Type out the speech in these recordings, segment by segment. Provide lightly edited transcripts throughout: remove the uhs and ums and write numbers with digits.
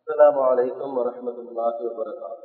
السلام عليكم ورحمة الله وبركاته.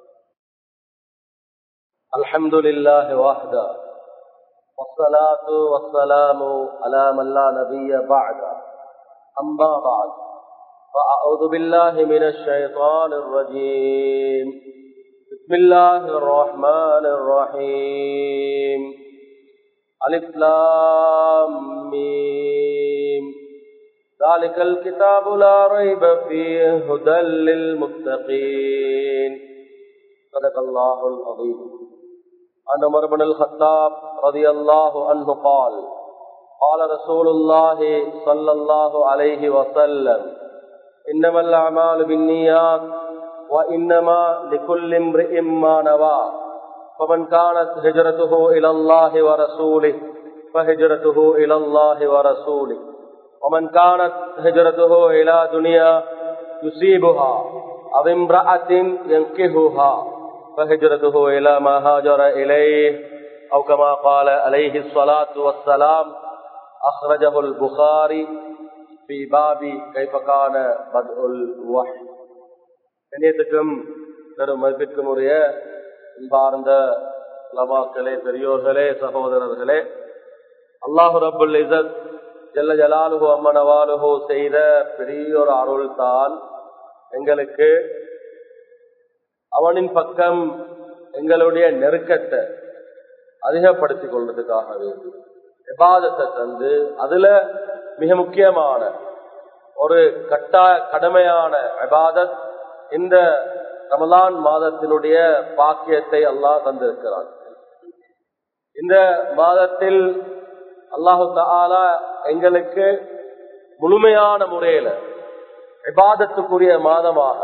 الحمد لله وحده والصلاة والسلام على من لا نبي بعده. أما بعد فأعوذ بالله من الشيطان الرجيم. بسم الله الرحمن الرحيم. ألف لام ميم. ذلك الكتاب لا ريب فيه هدى للمتقين. صدق الله العظيم. عن عمر بن الخطاب رضي الله عنه قال قال رسول الله صلى الله عليه وسلم إنما الأعمال بالنيات وإنما لكل امرئ ما نوى فمن كانت هجرته إلى الله ورسوله فهجرته إلى الله ورسوله ومن كانت هجرته إلى دنيا يصيبها أو امرأة ينكحها فهجرته إلى ما هاجر إليه أو كما قال عليه الصلاة والسلام. أخرجه البخاري في باب كيف كان بدء الوحي. கண்ணியத்துக்கும் பெரும் மதிப்பிற்கும் உரிய அன்பார்ந்த உலமாக்களே, பெரியோர்களே, சகோதரர்களே, அல்லாஹு ரப்புல் இஸ்ஸத் ஜல்ல ஜலாலுஹு அம்மனவாலுஹு செய்த பெரியோர் அருள் தான் எங்களுக்கு அவனின் பக்கம் எங்களுடைய நெருக்கத்தை அதிகப்படுத்திக் கொள்வதற்காக வேண்டும் இபாதத்தை தந்து அதுல மிக முக்கியமான ஒரு கடமையான இபாதத் இந்த ரமலான் மாதத்தினுடைய பாக்கியத்தை அல்லாஹ் தந்திருக்கிறான். இந்த மாதத்தில் அல்லாஹு தஆலா எங்களுக்கு முழுமையான முறையில இபாதத்துக்குரிய மாதமாக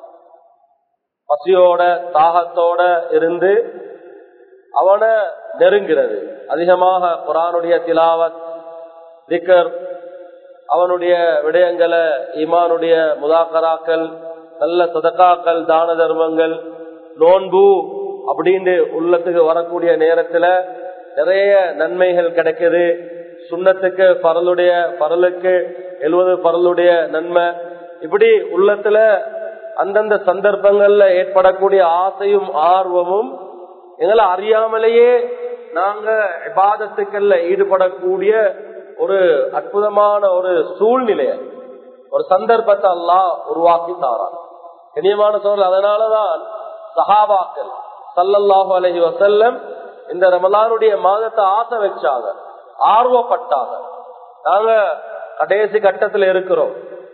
பசியோட தாகத்தோட இருந்து அவனை நெருங்கிறது. அதிகமாக குர்ஆனுடைய திலாவத், திக்ர், அவனுடைய விடயங்களை, ஈமானுடைய முதாக்கராக்கள், நல்ல சதகாக்கள், தான தர்மங்கள், நோன்பு அப்படின்னு உள்ளத்துக்கு வரக்கூடிய நேரத்துல நிறைய நன்மைகள் கிடைக்குது. சுன்னத்துக்கு பரலுக்கு 70 பரலுடைய நன்மை. இப்படி உள்ளத்துல அந்தந்த சந்தர்ப்பங்கள்ல ஏற்படக்கூடிய ஆசையும் ஆர்வமும் எங்களை அறியாமலேயே நாங்க இபாதத்துக்கள்ல ஈடுபடக்கூடிய ஒரு அற்புதமான ஒரு சூழ்நிலைய, ஒரு சந்தர்ப்பத்தை அல்லாஹ் உருவாக்கி தாரான். கண்ணியமான சோழர், அதனாலதான் சஹாபாக்கள் ஸல்லல்லாஹு அலைஹி வஸல்லம் இந்த ரமலானுடைய மாதத்தை ஆசை வச்சாங்க, ஆர்வப்பட்டாங்க. நாங்க கடைசி கட்டத்துல இருக்கிறோம்,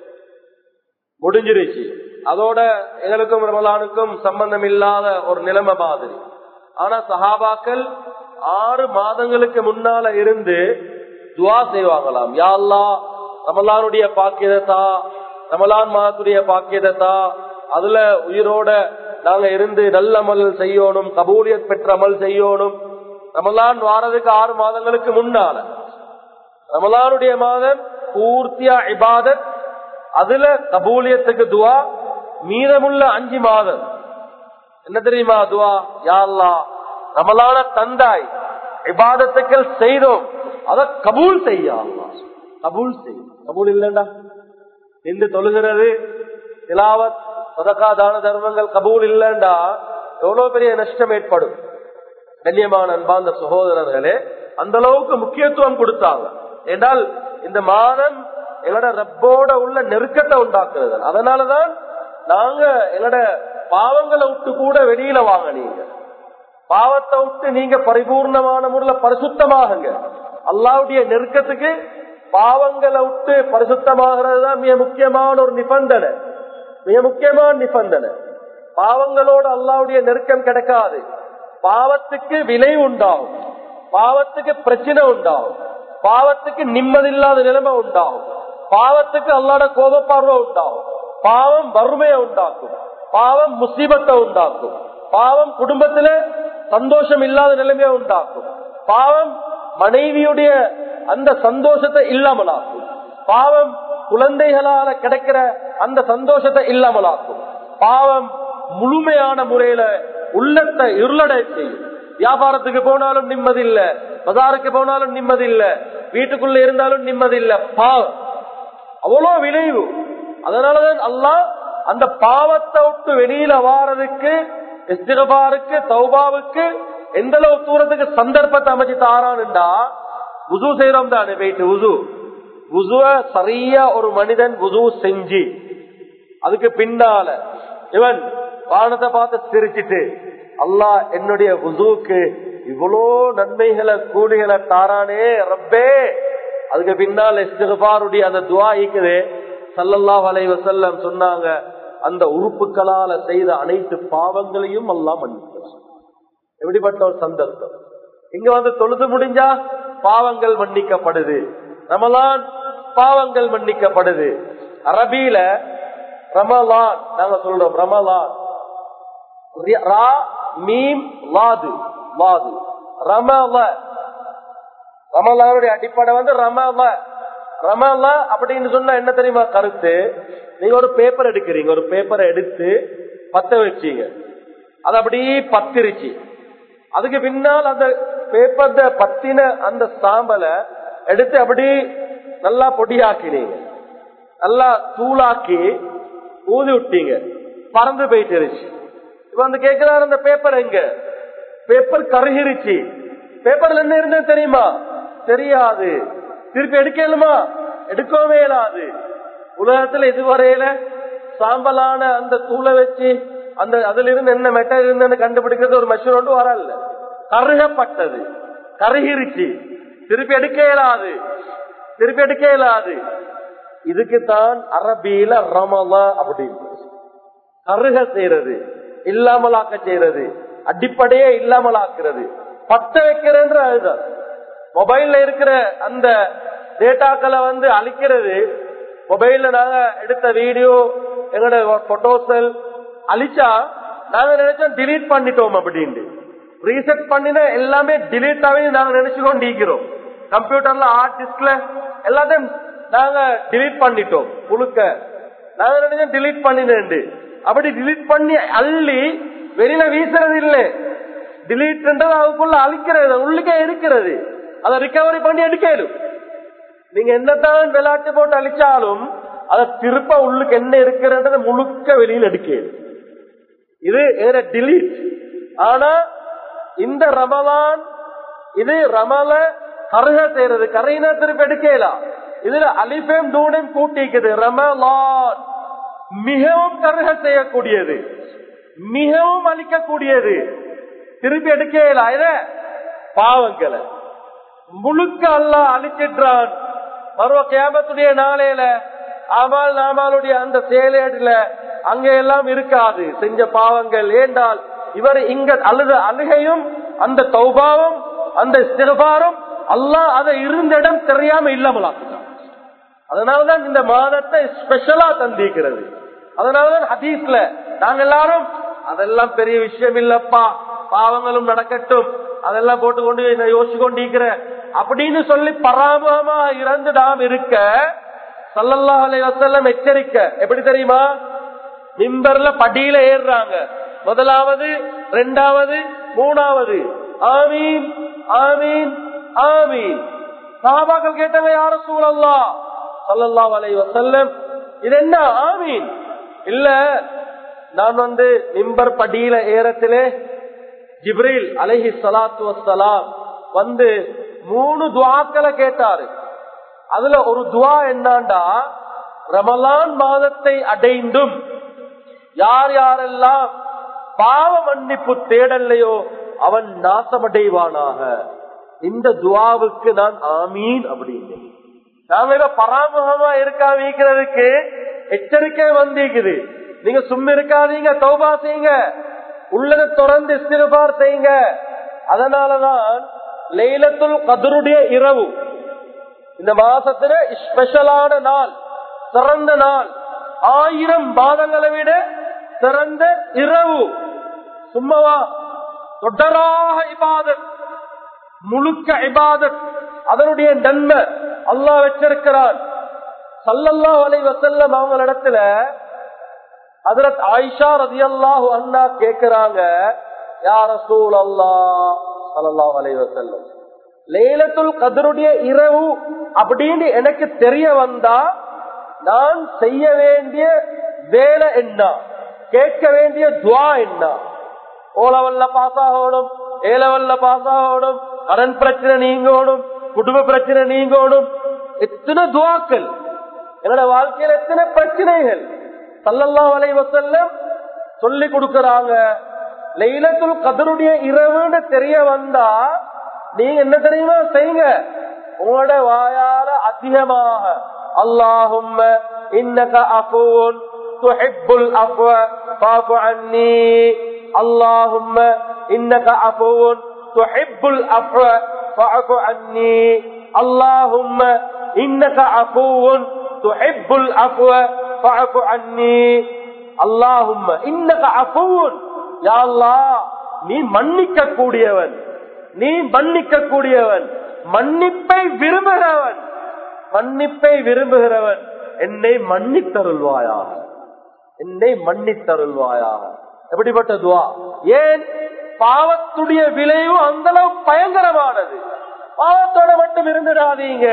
முடிஞ்சிருச்சு, அதோட எங்களுக்கும் ரமலானுக்கும் சம்பந்தம் இல்லாத ஒரு நிலைமை மாதிரி. ஆனா சஹாபாக்கள் 6 மாதங்களுக்கு முன்னால இருந்து துவா செய்வாங்களாம். யா அல்லாஹ், ரமலானுடைய பாக்கியதா, ரமலான் மாதத்துடைய பாக்கியதா, அதுல உயிரோட நாங்க இருந்து நல்ல அமல் செய்யணும், கபூலியத் பெற்ற அமல் செய்யணும். ரமலான் வாரதுக்கு 6 மாதங்களுக்கு முன்னால, ரமலானுடைய மாதம் பூர்த்தியா இபாதத், அதுல கபூலியத்துக்கு துவா. மீதமுள்ள 5 மாதம் என்ன தெரியுமா துவா? யா அல்லாஹ், ரமலான தந்தாய், இபாதத்துக்கள் செய்தோம், அத கபூல் செய்ய, கபூல் செய்ய. கபூல் இல்லண்டா இந்த தொழுகிறது, திலாவத், சதகா, தான தர்மங்கள் கபூல் இல்லண்டா எவ்வளவு பெரிய நஷ்டம் ஏற்படும். கண்ணியமான அன்பார்ந்த சகோதரர்களே, அந்த அளவுக்கு முக்கியத்துவம் கொடுத்தாங்க. என்றால் இந்த மாதம் எங்களோட ரப்போட உள்ள நெருக்கத்தை உண்டாக்குறது. அதனாலதான் நாங்க எங்களோட பாவங்களை விட்டு கூட வெளியில வாங்க. நீங்க பாவத்தை விட்டு நீங்க பரிபூர்ணமான முறையில பரிசுத்தமாகுங்க. அல்லாஹ்வுடைய நெருக்கத்துக்கு பாவங்களை விட்டு பரிசுத்தமாகிறது தான் மிக முக்கியமான ஒரு நிபந்தனை, மிக முக்கியமான நிபந்தனை. பாவங்களோட அல்லாஹ்வுடைய நெருக்கம் கிடைக்காது. பாவத்துக்கு விலை உண்டாகும், பாவத்துக்கு பிரச்சனை உண்டாகும், பாவத்துக்கு நிம்மதியில்லாத நிலைமை உண்டாகும், பாவத்துக்கு அல்லாஹ்வுடைய கோபப்பார்வை உண்டாகும், பாவம் வறுமையை உண்டாக்கும், பாவம் முசீபத்தை உண்டாக்கும், பாவம் குடும்பத்தில சந்தோஷம் இல்லாத நிலைமையை உண்டாக்கும், பாவம் மனைவியுடைய அந்த சந்தோஷத்தை இல்லாமலாக்கும், பாவம் குழந்தைகளால கிடைக்கிற அந்த சந்தோஷத்தை இல்லாமலாக்கும், பாவம் முழுமையான முறையில உள்ளத்தை இருளடை செய்யும். வியாபாரத்துக்கு போனாலும் நிம்மதி இல்ல, பஜாருக்கு போனாலும் நிம்மதி இல்ல, வீட்டுக்குள்ள இருந்தாலும் நிம்மதி இல்ல. பாவம் அவ்வளவு விளைவு. அதனாலதான் அல்லாஹ் அந்த பாவத்தை விட்டு வெளியில வாரதுக்கு, இஸ்திக்பாருக்கு, தௌபாவுக்கு எந்த அளவு தூரத்துக்கு சந்தர்ப்பத்தை அமைச்சு தாரான்டா, வுது செய்யறோம் தானே, போயிட்டு வுதுவ சரியா ஒரு மனிதன் வுது செஞ்சு அதுக்கு பின்னால இவன் வானத்தை பார்த்து சிரிச்சிட்டு, அல்லாஹ் என்னுடைய வுதுவுக்கு இவ்வளோ நன்மைகளை கூலிகளை தாரானே ரப்பே, அதுக்கு பின்னால் இஸ்திக்பாருடைய அந்த துஆ இருக்குது. ஸல்லல்லாஹு அலைஹி வஸல்லம் சொன்னாங்க, அந்த உறுப்புகளால செய்த அனைத்து பாவங்களையும் அல்லாஹ் மன்னிக்கிறான். எப்படிப்பட்ட ஒரு சந்தர்ப்பம்! இங்க வந்து தொழுது முடிஞ்சா பாவங்கள் மன்னிக்கப்படுது, ரமலான் பாவங்கள் மன்னிக்கப்படுது. அரபியில ரமலான் நாங்க சொல்றோம், ரமலான் ரா மீம் லாது லாது ரமல, ரமலானுடைய அடிப்படை வந்து ரமல. ரமல அப்படின்னு சொன்னா என்ன தெரியுமா கருத்து? நீங்க ஒரு பேப்பர் எடுக்கிறீங்க, ஒரு பேப்பரை எடுத்து பத்த வச்சீங்க, அது அப்படியே பத்திருச்சு. அதுக்கு பின்னால் அந்த பேப்பர் பத்தின அந்த சாம்பலை எடுத்து அப்படி நல்லா பொடியாக்கினீங்க, நல்லா தூளாக்கி ஊதி விட்டீங்க, பறந்து போயிட்டு. இப்ப வந்து கேட்கிறாரு, அந்த பேப்பர் எங்க? பேப்பர் கருகிருச்சு. பேப்பர்ல என்ன இருந்தது தெரியுமா? தெரியாது. திருப்பி எடுக்கலுமா? எடுக்கவே இயலாது. உலகத்துல இதுவரையில சாம்பலான அந்த தூளை வச்சு அந்த அதுல இருந்து என்ன மெட்டல் இருந்து கண்டுபிடிக்கிறது ஒரு மெஷின் ஒன்று வரல. கருகப்பட்டது, கருகிருச்சு, திருப்பி எடுக்க இயலாது, திருப்பி எடுக்க இயலாது. இதுக்குத்தான் அரபியில ரமலா அப்படின்னு கருக செய்யறது, இல்லாமலாக்க செய்யறது, அடிப்படையே இல்லாமலாக்குறது, பத்த வைக்கிறது. அதுதான் மொபைல்ல இருக்கிற அந்த டேட்டாக்களை வந்து அழிக்கிறது. மொபைல்ல நாங்க எடுத்த வீடியோ, எங்களோட போட்டோஸ் அழிச்சா நாங்க நினைச்சோம் டிலீட் பண்ணிட்டோம் அப்படின்னு. ரீசெட் பண்ணின எல்லாமே டிலீட் ஆகி நாங்க நினைச்சு கொண்டிருக்கிறோம். கம்ப்யூட்டர்ல ஹார்ட் டிஸ்க்ல எல்லாத்தையும் நாங்க டிலீட் பண்ணிட்டோம். முழுக்க நாங்க நினைச்சோம் டிலீட் பண்ணினேன். அப்படி டிலீட் பண்ணி அள்ளி வெளியில வீசுறது இல்லை. டிலீட் அதுக்குள்ள அழிக்கிறது, உள்ளுக்கே இருக்கிறது. அதை ரிகவரி பண்ணி எடுக்கணும். நீங்க என்னதான் விளையாட்டு போட்டு அழிச்சாலும் அதை திருப்ப உள்ளுக்கு என்ன இருக்கிறது முழுக்க வெளியில் எடுக்கணும். இது டிலீட். ஆனா இந்த ரமலான் இது ரமல கருக செய்யறது, கரையினா திருப்பி எடுக்கலாம். இதுல அலிஃபேம் தூணையும் கூட்டிக்குது. ரமலான் மிகவும் கருக செய்யக்கூடியது, மிகவும் அழிக்கக்கூடியது, திருப்பி எடுக்கலாம். இத பாவங்களை முழுக்க அல்லாஹ் அழிச்சிட்டான். மறுவ கியாமத்துடைய நாளையில அமல் நாமாலுடைய அந்த செயலேடுல அங்க எல்லாம் இருக்காது செஞ்ச பாவங்கள். ஏண்டால் இவர் இங்க அழுத அழுகையும் அந்த தௌபாவும் அந்த இஸ்திக்பாரும் அல்லாஹ் அதை இருந்த இடம் தெரியாம இல்லாமலாக்குறான். அதனாலதான் இந்த மாதத்தை ஸ்பெஷலா தந்திக்கிறது. அதனாலதான் ஹதீஸ்ல நாங்க எல்லாரும் அதெல்லாம் பெரிய விஷயம் இல்லப்பா, பாவங்களும் நடக்கட்டும், அதெல்லாம் போட்டுக்கொண்டு யோசிச்சு கொண்டிருக்கிற அப்படின்னு சொல்லி பராமமா இறந்து நாம் இருக்க ஸல்லல்லாஹு அலைஹி வஸல்லம் எச்சரிக்கை. எப்படி தெரியுமா? மிம்பர்ல படியில ஏறுறாங்க, முதலாவது, இரண்டாவது, மூணாவது, ஆமீன் ஆமீன் ஆமீன். சஹாபாக்கள் கேட்டாங்க, யா ரசூலல்லாஹ் ஸல்லல்லாஹு அலைஹி வஸல்லம், இது என்ன ஆமீன்? இல்ல, நான் வந்து மிம்பர் படியில ஏறத்திலே ஜிப்ரீல் அலைஹி ஸலாத்து வஸ்ஸலாம் வந்து 3 துஆக்களை கேட்டாரு. அதுல ஒரு துஆ என்னண்டா, ரமலான் மாதத்தை அடைந்தும் யார் யாரெல்லாம் பாவ மன்னிப்பு தேடலையோ அவன் நாசமடைவானாக. இந்த துஆவுக்கு நான் ஆமீன் அப்படின்னு நாம பராமுகமா இருக்காமக்கிறதுக்கு எச்சரிக்கை வந்திருக்குது. நீங்க சும்மா இருக்காதீங்க, தௌபா செய்யுங்க, உள்ளதை தொடர்ந்து இஸ்திக்பார் செய்யுங்க. அதனாலதான் லைலத்துல் கத்ருடைய இரவு இந்த மாசத்துல ஸ்பெஷலான நாள், சிறந்த நாள், 1000 மாதங்களை விட சிறந்த இரவு. சும்மாவா? தொடராக இபாதத், முழுக்க இபாதத், அதனுடைய நன்மை அல்லாஹ் வச்சிருக்கிறான். ஸல்லல்லாஹு அலைஹி வஸல்லம் அவங்களிடத்துல ஹஜ்ரத் ஆயிஷா ரலியல்லாஹு அன்ஹா கேக்குறாங்க, யா ரசூலல்லாஹ் ஸல்லல்லாஹு அலைஹி வஸல்லம், லைலத்துல் கத்ருடைய இரவு அப்படின்னு எனக்கு தெரிய வந்தா நான் செய்ய வேண்டிய வேலை என்ன, கேட்க வேண்டிய துவா என்ன? ஓலவல்ல பாஸ் ஆகணும், ஏலவல்ல பாஸ் ஆகணும், கடன் பிரச்சனை நீங்கணும், குடும்ப பிரச்சனை நீங்கணும். எத்தனை துவாக்கள் என்னோட வாழ்க்கையில, எத்தனை பிரச்சனைகள் ஸல்லல்லாஹு அலைஹி வஸல்லம் சொல்லி கொடுக்கறாங்க. லைலத்துல் கத்ருடைய இரவுன்னு தெரிய வந்தா நீங்க என்ன தெரியுமா செய்யுங்க? உங்களோட வாயால அதிகமாக அல்லாஹும்ம இன்னக அஃபூன் துஹிப்புல் அஃவ ஃபஅஃபு அன்னி, அல்லாஹும்ம இன்னக அஃபூன் துஹிப்புல் அஃவ ஃபஅஃபு அன்னி, அல்லாஹும்ம இன்னக அஃபூன் துஹிப்புல் அஃவ ஃபஅஃபு அன்னி, அல்லாஹும்ம இன்னக அஃபூன், யா அல்லாஹ் நீ மன்னிக்க கூடியவன், நீ மன்னிக்க கூடியவன், மன்னிப்பை விரும்புகிறவன், மன்னிப்பை விரும்புகிறவன், என்னை மன்னித்தருள்வாயாக, என்னை மன்னித்தருள்வாயாக. எப்படிப்பட்ட துவா! ஏன் பாவத்துடைய விளைவு அந்த அளவு பயங்கரமானது. பாவத்தோட மட்டும் இருந்துடாதீங்க,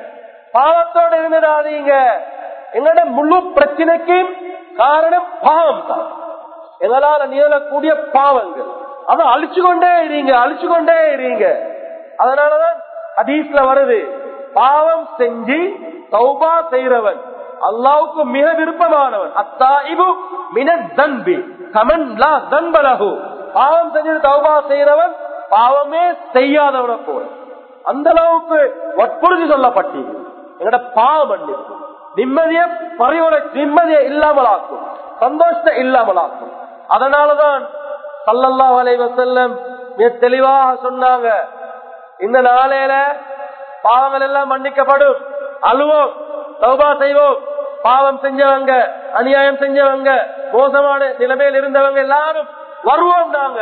பாவத்தோட இருந்துடாதீங்க. எங்களோட முழு பிரச்சனைக்கு காரணம் பாவம் தான். எங்களால நிகழக்கூடிய பாவங்கள் அதை அழிச்சு கொண்டே இருங்க, அழிச்சு கொண்டே இருங்க. அதனாலதான் ஹதீஸ்ல வருது, பாவம் செஞ்சு தௌபா செய்றவன் அல்லாஹ்வுக்கு மிக விருப்பமானவன். அத்தாயிபு மினத் தன்பி கமன் லா தன்ப லஹு, பாவம் செஞ்சு தௌபா செய்றவன் பாவமே செய்யாதவன போல. அந்த அளவுக்கு வற்புறுத்தி சொல்லப்பட்டது. எங்கட பாவம் மன்னிப்பு நிம்மதியை நிம்மதியை இல்லாமலாக்கும், சந்தோஷத்தை இல்லாமலாக்கும். அதனாலதான் ஸல்லல்லாஹு அலைஹி வஸல்லம் மிக தெளிவாக சொன்னாங்க, இந்த நாளையில பாவங்கள் எல்லாம் மன்னிக்கப்படும், அழுவோம், தௌபா செய்வோம். பாவம் செஞ்சவங்க, அநியாயம் செஞ்சவங்க, மோசமான நிலைமையில் இருந்தவங்க எல்லாரும் வருவோம். நாங்க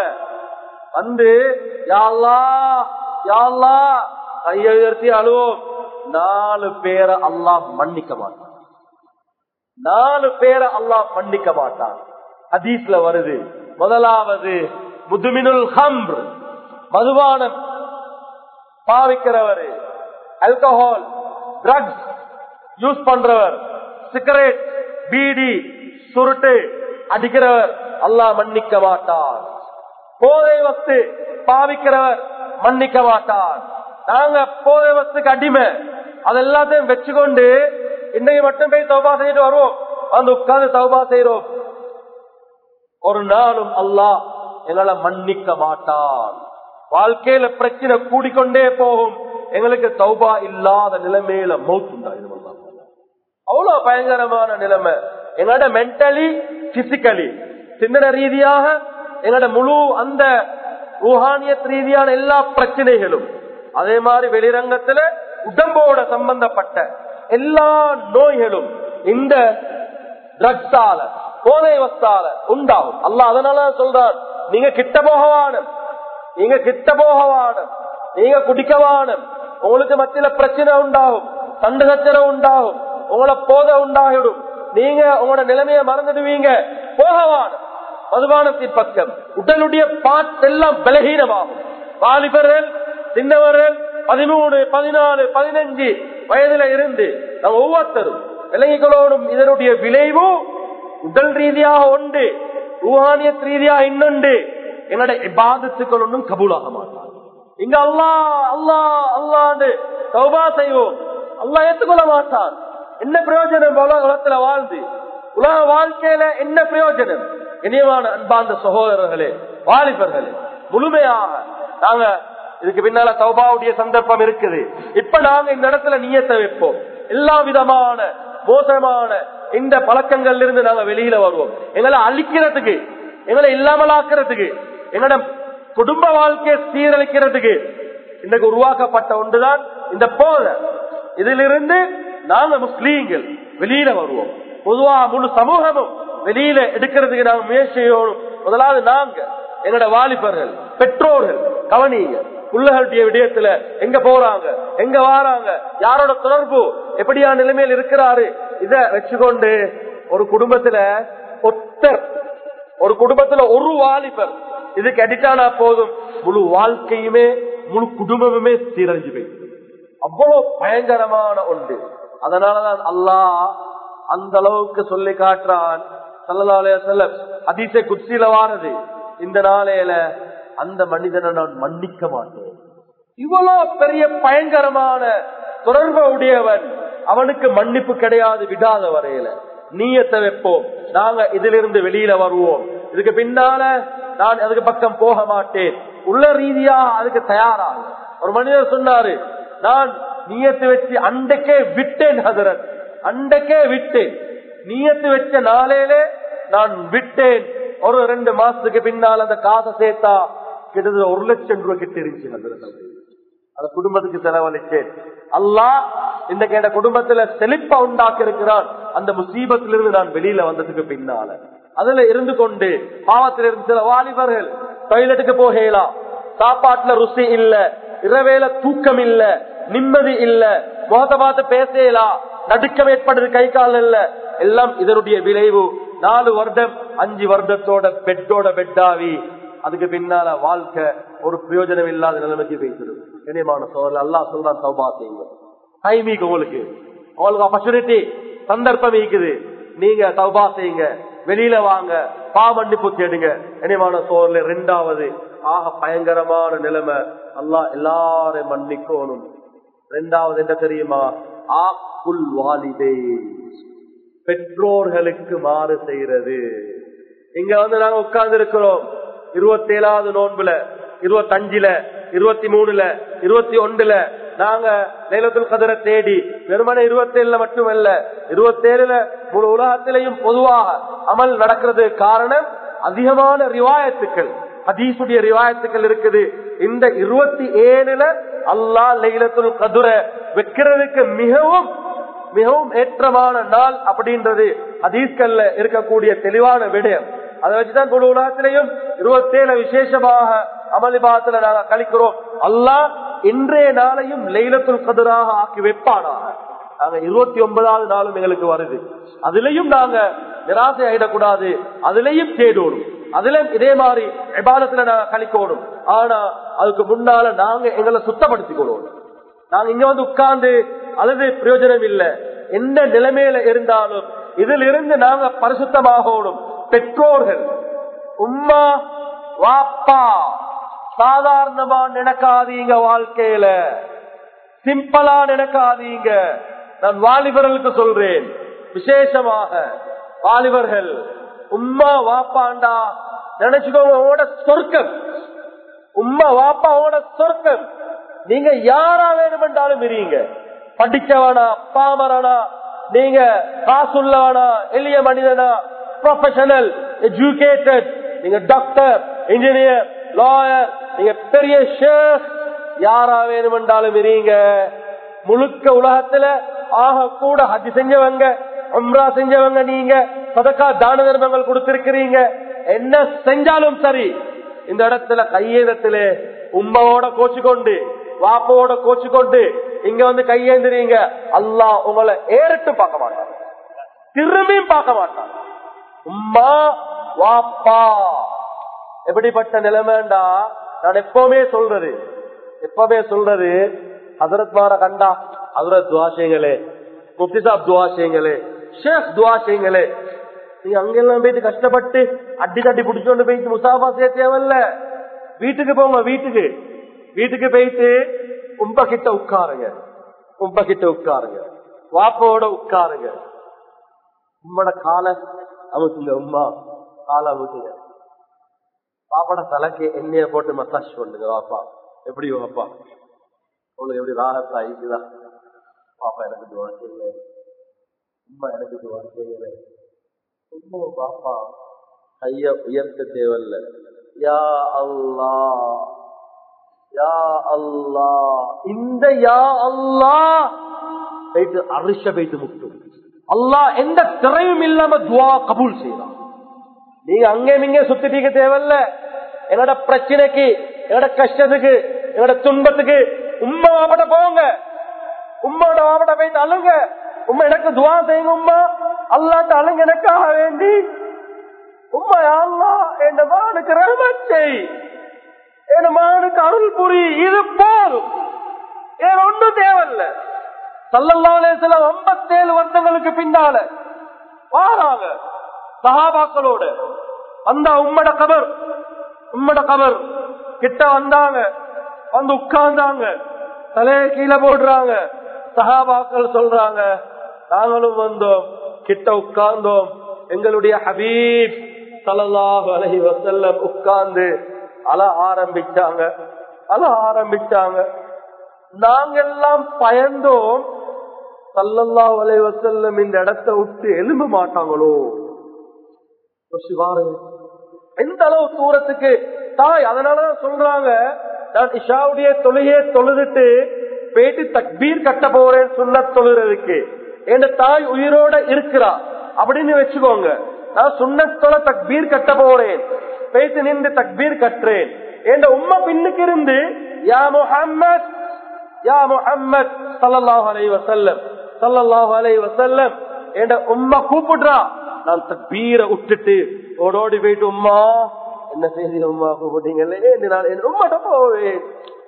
வந்து யா அல்லாஹ் யா அல்லாஹ் கையை உயர்த்தி அழுவோம். 4 பேரை அல்லாஹ் மன்னிக்க மாட்டான், 4 பேரை அல்லாஹ் மன்னிக்க மாட்டான். ஹதீஸ்ல வருது, முதலாவது முதுமினுல் ஹம்ர், மதுபானம் பாவிக்கிறவர், ஆல்கஹால் ட்ரக்ஸ் யூஸ் பண்றவர், சிகரெட் பீடி சுருட்டு அடிக்கிறவர் அல்லாஹ் மன்னிக்க மாட்டார். போதை வஸ்து பாவிக்கிறவர் மன்னிக்க மாட்டார். நாங்க போதை வஸ்துக்கு அடிமை, அதெல்லாத்தையும் வச்சுக்கொண்டு இன்னைக்கு மட்டும் போய் தௌபா செய்யிட்டு வருவோம், வந்து உட்கார்ந்து தௌபா செய்யறோம். ஒரு நாளும் அல்லாஹ் எங்களை மன்னிக்க மாட்டான். வாழ்க்கையில பிரச்சனை கூடிக்கொண்டே போகும். எங்களுக்கு தௌபா இல்லாத நிலைமையில மௌத் உண்டாயிடும். அவ்வளவு பயங்கரமான நிலைமை. எங்களோட மென்டலி பிசிக்கலி சிந்தனை ரீதியாக எங்களோட முழு அந்த ரூஹானியத் ரீதியான எல்லா பிரச்சனைகளும், அதே மாதிரி வெளிரங்கத்துல உடம்போட சம்பந்தப்பட்ட எல்லா நோய்களும் இந்த ட்ரக்ஸால போதை வஸ்தால உண்டாகும். அல்லாஹ் அதனால சொல்றான், நீங்க கிட்ட போகவானம், நீங்க கிட்ட போகவானம், நீங்க குடிக்கவானம். உங்களுக்கு மத்தியில பிரச்சனை உண்டாகும், சண்டை சச்சரவு உண்டாகும், உங்களை போதை உண்டாகிடும், நீங்க உங்களோட நிலைமையை மறந்துடுவீங்க. போகவானம் மதுபானத்தின் பக்கம். உடலுடைய பார்ட்ஸ் எல்லாம் பலகீனமாகும். வாலிபர்கள் சின்னவர்கள் 13, 14, 15 வயதுல இருந்து நம்ம ஒவ்வொருத்தரும் விலங்குகளோடும் இதனுடைய விளைவு உடல் ரீதியாக ஒன்று, ரூஹானியத் ரீதியாக இன்னொன்று. என்னோட இபாதத்துக்கள் ஒன்றும் கபூலாக மாட்டாங்க. இங்க அல்லாஹ் அல்லாஹ் அல்லாஹ்னு தௌபா செய்வோம், அல்லாஹ் ஏற்றுக்கொள்ள மாட்டான். என்ன பிரயோஜனம் உலகத்துல வாழ்ந்து? உலக வாழ்க்கையில என்ன பிரயோஜனம்? இனியமான அன்பார்ந்த சகோதரர்களே, வாலிபர்களே, முழுமையாக நாங்க இதுக்கு பின்னால தௌபாவுடைய சந்தர்ப்பம் இருக்குது. இப்ப நாங்க இந்த இடத்துல நியத்தை வைப்போம். எல்லா விதமான மோசமான இந்த பழக்கங்கள்ல இருந்து நாங்க வெளியில வருவோம். எங்களை அழிக்கிறதுக்கு, எங்களை இல்லாமலாக்குறதுக்கு, எங்களோட குடும்ப வாழ்க்கையை சீரழிக்கிறதுக்கு இன்றைக்கு உருவாக்கப்பட்ட ஒன்றுதான் இந்த போதை. இதிலிருந்து நாங்க முஸ்லீம்கள் வெளியில வருவோம். பொதுவா முழு சமூகமும் வெளியில எடுக்கிறதுக்கு நாங்க முயற்சி செய்யணும். முதலாவது நாங்க, எங்களோட வாலிபர்கள், பெற்றோர்கள் கவனிங்க. பிள்ளைகளுடைய விடயத்துல எங்க போறாங்க, எங்க வாராங்க, யாரோட தொடர்பு, எப்படியா நிலைமையில் இருக்கிறாரு, இத வச்சுக்கொண்டு ஒரு குடும்பத்துல ஒரு குடும்பத்துல ஒரு வாலிபர் இதுக்கு அடிட்டானா போதும், முழு வாழ்க்கையுமே முழு குடும்பமுமே சீரழிஞ்சு போயிடுது. அவ்வளவு பயங்கரமான ஒன்று. அதனாலதான் அல்லாஹ் அந்த அளவுக்கு சொல்லி காட்டுறான், ஸல்லல்லாஹு அலைஹி வஸல்லம் ஹதீஸே குத்ஸில வாரது, இந்த நாளையில அந்த மனிதனை நான் மன்னிக்க மாட்டேன். இவ்வளவு பெரிய பயங்கரமான தொடர்பு உடையவன், அவனுக்கு மன்னிப்பு கிடையாது விடாத வரையில. நீயத்தை வைப்போம், நாங்க இதிலிருந்து வெளியில வருவோம், இதுக்கு பின்னால நான் அதுக்கு பக்கம் போக மாட்டேன், உள்ள ரீதியா அதுக்கு தயாராக. ஒரு மனிதர் சொன்னாரு, நான் நீயத்து வச்சு அண்டைக்கே விட்டேன் ஹதரத், அண்டைக்கே விட்டேன், நீயத்து வச்ச நாளையிலே நான் விட்டேன். ஒரு 2 மாசத்துக்கு பின்னால் அந்த காசை சேர்த்தா கிட்டத்தட்ட 1 லட்சம் ரூபாய் கிட்ட இருந்துச்சு ஹதரத். அந்த குடும்பத்துக்கு செலவழிச்சேன். அல்லாஹ் இந்த கேட்ட குடும்பத்துல செழிப்பா உண்டாக்கி இருக்கிறான். அந்த முசீபத்திலிருந்து நான் வெளியில வந்ததுக்கு பின்னால அதுல இருந்து கொண்டு பாவத்திலிருந்து சில வாலிபர்கள் டாய்லெட்டுக்கு போகலாம், சாப்பாட்டுல ருசி இல்ல, இரவேல தூக்கம் இல்ல, நிம்மதி இல்ல, முகத்தை பார்த்து பேசலாம், நடுக்கம் ஏற்படுது, கை கால் இல்ல, எல்லாம் இதனுடைய விளைவு. 4 வருடம் 5 வருடத்தோட பெட்டோட பெட்டாவி அதுக்கு பின்னால வாழ்க்கை ஒரு பிரயோஜனம் இல்லாத நிலைமைக்கு பேசிடும். இனிமான சோழல் அல்லாஹ் சொல்றான், தௌபா செய்யுங்க. டைமிக்கு உங்களுக்கு ஆப்பர்ச்சுனிட்டி, சந்தர்ப்பம் இருக்குது, நீங்க தௌபா செய்யுங்க, வெளியில வாங்க, பாவமன்னிப்பு தேடுங்க. இனிமான சோழல் 2வது ஆக பயங்கரமான நிலைமை, அல்லாஹ் எல்லாரையும் மன்னிக்கணும். 2வது என்ன தெரியுமா? ஆக்குல் வாலிதை, பெற்றோர்களுக்கு மாறு செய்யறது. இங்க நாங்க உட்கார்ந்து இருக்கிறோம் 27வது நோன்புல, 25ல, 23ல, 21ல நாங்க லைலத்துல் கத்ரை தேடி, வெறுமனே 27ல மட்டுமல்ல 27ல முழு உலகத்திலையும் பொதுவாக அமல் நடக்கிறது. காரணம் அதிகமான ரிவாயத்துக்கள், ஹதீஸுடைய ரிவாயத்துக்கள் இருக்குது. இந்த 27ல அல்லாஹ் லைலத்துல் கத்ரை வைக்கிறதுக்கு மிகவும் மிகவும் ஏற்றமான நாள் அப்படின்றது ஹதீஸ்கள்ல இருக்கக்கூடிய தெளிவான விடயம். அதை வச்சுதான் முழு உலகத்திலையும் 27 விசேஷமாக அமளிபாத்துல நாங்க கழிக்கிறோம். அல்லாஹ் இன்றைய நாளையும் லைலத்துல் கத்ராக ஆக்கி வைப்பானாக. நாங்க 29வது நாளும் எங்களுக்கு வருது, அதுலயும் நாங்க நிராசை ஆயிடக்கூடாது, அதுலயும் தேடணும், அதுலயும் இதே மாதிரி இபாதத்துல நாங்க கழிக்கணும். ஆனா அதுக்கு முன்னால நாங்க எங்களை சுத்தப்படுத்திக்கணும். நாங்க இங்க வந்து உட்கார்ந்து அல்லது பிரயோஜனம் இல்லை, எந்த நிலைமையில இருந்தாலும் இதில் இருந்து நாங்க பரிசுத்தமாகணும். பெற்றோர்கள், உம்மா வாப்பா சாதாரணமா நினைக்காதீங்க, வாழ்க்கையில சிம்பிளா நினைக்காதீங்க. நான் வாலிபர்களுக்கு சொல்றேன், விசேஷமாக வாலிபர்கள், உம்மா வாப்பாண்டா நினைச்சுக்கோங்க சொர்க்கம், உம்மா வாப்பாவோட சொர்க்கம். நீங்க யாரா வேணுமென்றாலும் இருங்க, படிச்சவனா பாமரனா, நீங்க காசுள்ளவனா எளிய மனிதனா, ப்ரொஃபஷனல் எஜுகேட்டட், நீங்க டாக்டர், இன்ஜினியர், லாயர், நீங்க பெரிய ஷேக், யாரா வேணுமென்றாலும் இருங்க. முழுக்க உலகத்துல ஆக கூட ஹஜ் செஞ்சவங்க, உம்ரா செஞ்சவங்க, நீங்க சதக்கா தான தர்மங்கள் கொடுத்திருக்கிறீங்க, என்ன செஞ்சாலும் சரி, இந்த இடத்துல கையேந்தத்துல உம்மாவோட கோச்சுக்கொண்டு வாப்போட கோச்சுக்கொண்டு இங்க வந்து கையேந்துறீங்க, அல்லாஹ் உங்களை ஏறிட்டு பார்க்க மாட்டான், திரும்பியும் பார்க்க மாட்டான். உம்மா வாப்பா எப்படிப்பட்ட நிலைமைண்டா, நான் எப்பவுமே சொல்றது ஹதரத் மார கண்டா, ஹதரத் துவா செய்யுங்களே, முஃப்தி சாப் துவா செய்யுங்களே, ஷேக் துவா செய்யுங்களே. நீங்க அங்கெல்லாம் போயிட்டு கஷ்டப்பட்டு அடி தட்டி பிடிச்சோண்டு போயிட்டு முசாஃபா செய்ய தேவையில்ல. வீட்டுக்கு போங்க, வீட்டுக்கு போயிட்டு உம்ப கிட்ட உட்காருங்க, வாப்போட உட்காருங்க, உம்மோட காலை அமுத்துங்க, உம்மா காலை அமுத்துங்க, பாப்பாட தலைக்கு எண்ணெய போட்டு மசாஜ் பண்ணுங்க. வாப்பா எப்படி வாப்பா உங்களுக்கு எப்படி ராகத்தா இருக்குதா? பாப்பா எனக்கு துவா செய்யுங்க, உம்மா எனக்கு துவா செய்யுங்க. உம்மா பாப்பா கைய உயர்த்த தேவையில்ல. யா அல்லாஹ், யா அல்லாஹ், இந்த யா அல்லாஹ் போயிட்டு அரிஷ போயிட்டு முட்டும். அல்லாஹ் எந்த திரையும் இல்லாம துவா கபூல் செய்யலாம். நீங்க அங்கேயும் இங்கே சுத்திட்டு தேவையில்ல. என்னோட பிரச்சனைக்கு, என்னோட கஷ்டத்துக்கு, என்னோட துன்பத்துக்கு உம்மா வாப்பட போங்க, உம்மோட வாப்பட போயிட்டு அழுங்க. உம்மா எனக்கு துவா செய்யுங்க, உம்மா அல்லாட்ட அழுங்க எனக்காக வேண்டி. உம்மா யா அல்லாஹ் என் மகனுக்கு ரஹ்மத் செய், என் மகனுக்கு அருள் புரி, இது போதும், ஏன் ஒன்றும் தேவையில்ல. ஸல்லல்லாஹு அலைஹி வஸல்லம் 57 வருடங்களுக்கு பின்னால வாராங்க. சஹாபாக்களோட அந்த உம்மட கபர் கிட்ட வந்தாங்க, வந்து உட்கார்ந்தாங்க, தலையை கீழே போடுறாங்க. சஹாபாக்கள் சொல்றாங்க, நாங்களும் வந்தோம், கிட்ட உட்கார்ந்தோம், எங்களுடைய ஹபீப் ஸல்லல்லாஹு அலைஹி வஸல்லம் உட்கார்ந்து அழ ஆரம்பிச்சாங்க. நாங்கெல்லாம் பயந்தோம், ஸல்லல்லாஹு அலைஹி வஸல்லம் இந்த இடத்தை விட்டு எழும்ப மாட்டாங்களோ. எந்த அளவு தூரத்துக்கு தாய். அதனாலதான் சொல்றாங்க, நான் இஷாவுடைய தொழுகையை தொழுதுட்டு போயிட்டு தக்பீர் கட்ட போறேன் சுன்னத் தொழுறதுக்கு. என் தாய் உயிரோட இருக்கிறா அப்படின்னு வச்சுக்கோங்க. நான் சுன்னத் தொழ தக்பீர் கட்ட போறேன், போயிட்டு நின்று தக்பீர் கட்டுறேன். என் உம்மா பின்னுக்கு இருந்து யா முஹம்மத் ஸல்லல்லாஹு அலைஹி வஸல்லம் என் உம்மா கூப்பிடுறா. நான் தக்பீரை விட்டுட்டு ஓடோடி போயிட்டு, உம்மா என்ன செய்தி உம்மா கூப்பிட்டீங்களே, என் உம்மாட்ட போவேன்.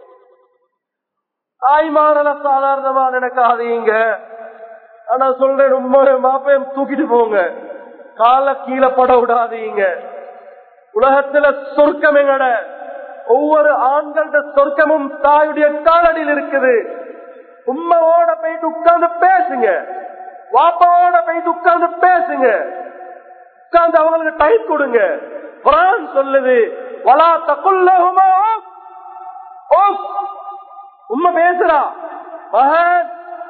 தாய்மாரல சாதாரணமா நினைக்காதீங்க. ஆனா சொல்றேன், உம்மா மாப்பையும் தூக்கிட்டு போங்க, கால கீழே பட விடாதீங்க. உலகத்துல சொர்க்கம் எங்கட ஒவ்வொரு ஆண்களோட சொர்க்கமும் தாயுடைய காலடியில் இருக்குது. உம்மாவோட போயிட்டு உட்கார்ந்து பேசுங்க, வாப்பாவோட போயிட்டு உட்கார்ந்து பேசுங்க, உட்கார்ந்து அவங்களுக்கு டைம் கொடுங்க. குர்ஆன் சொல்லுது, வலா தகுல்லஹுமா உஃப். உம்மா பேசுறா, மகன்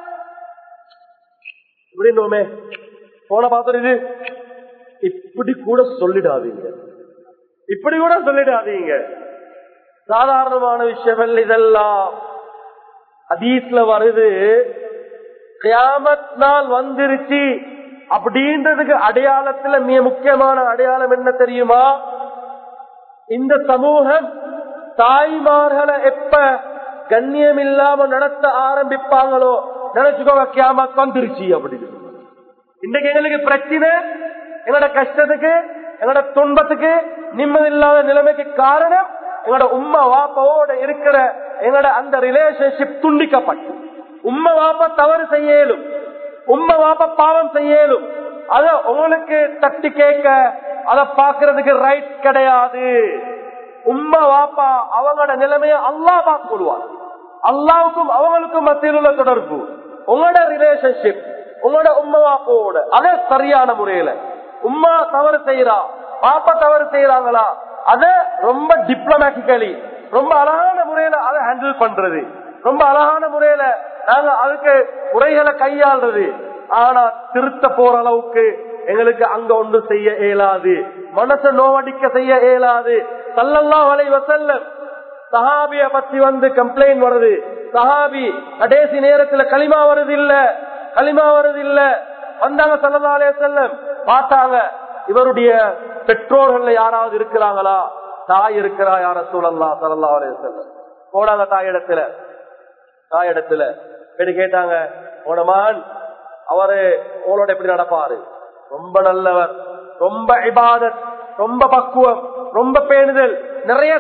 இப்படின்னோமே போன பாத்துறது, இப்படி கூட சொல்லிடாதீங்க, இப்படி கூட சொல்லிடாதீங்க. சாதாரணமான விஷயம் இதெல்லாம். ஹதீஸ்ல வருது, கியாமத் நாள் வந்துருச்சு அப்படின்றதுக்கு அடையாளத்துல மிக முக்கியமான அடையாளம் என்ன தெரியுமா? இந்த சமூகம் தாய்மார்களை எப்ப கண்ணியம் இல்லாம நடத்த ஆரம்பிப்பாங்களோ நினைச்சுக்கோங்க, கியாமத் வந்துருச்சு அப்படின்னு. இன்னைக்கு எங்களுக்கு பிரச்சனை, எங்களோட கஷ்டத்துக்கு, எங்களோட துன்பத்துக்கு, நிம்மதி இல்லாத நிலைமைக்கு காரணம் எங்களோட உம்மா வாப்பாவோட இருக்கிற எங்களோட அந்த ரிலேஷன்ஷிப் துண்டிக்கப்பட்டு. உம்மா வாப்பா தவறு செய்யலும், உம்மா வாப்பா பாவம் செய்யலும், அத உங்களுக்கு தட்டி கேட்க அதை பாக்குறதுக்கு ரைட் கிடையாது. உம்மா வாப்பா அவங்களோட நிலைமையை அல்லாஹ் பார்த்து கொள்வார். அல்லாவுக்கும் அவங்களுக்கும் மத்தியில் உள்ள தொடர்பு, உங்களோட ரிலேஷன்ஷிப் உங்களோட உம்மா வாப்பாவோட, அதே சரியான முறையில உம்மா தவறு செய்யறா, பாப்பா தவறு செய்யறாங்களா, அத ரொம்ப டிப்ளமேட்டிக்கலி ரொம்ப அழகான முறையில அதை ஹேண்டில் பண்றது, ரொம்ப அழகான முறையில நாங்க அதுக்கு முறைகளை கையாள்றது. ஆனா திருத்த போற அளவுக்கு எங்களுக்கு அங்க ஒன்று செய்ய இயலாது, மனசை நோவடிக்க செய்ய இயலாது. ஸல்லல்லாஹு அலைஹி வஸல்லம் சஹாபிய பத்தி வந்து கம்ப்ளைண்ட் வருது. சஹாபி கடைசி நேரத்துல களிமா வருது இல்ல வந்தாங்க. ஸல்லல்லாஹு அலைஹி வஸல்லம் பார்த்தாங்க, இவருடைய பெற்றோர்கள் யாராவது இருக்கிறாங்களா? தாய் இருக்கிறா யா ரசூலல்லாஹ் ஸல்லல்லாஹு அலைஹி வஸல்லம். போனாங்க தாயிடத்துல போய் கேட்டாங்க, உன மகன் அவரு உங்களோட எப்படி நடப்பாரு? ரொம்ப நல்லவர், ரொம்ப இபாதத், ரொம்ப பக்குவம், ரொம்ப பேணுதல், நிறைய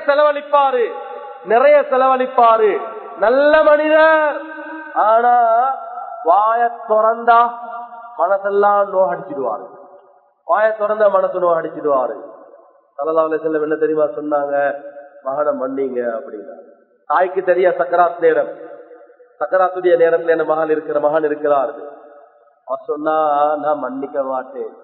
செலவழிப்பாரு, நல்ல மனிதர். ஆனா வாய திறந்தா மனசெல்லாம் நோகடிச்சிடுவாரு, வாய திறந்தா மனசு நோகடிச்சிடுவாரு. ஸல்லல்லாஹு அலைஹி வஸல்லம் என்ன தெரியுமா சொன்னாங்க? மகனை மன்னிங்க அப்படின்னா. தாய்க்கு தெரிய சக்கராத் நேரம், சக்கராத்துடைய நேரத்துல என்ன மகன் இருக்கிறார். அவர் சொன்னா, நான் மன்னிக்க மாட்டேன்.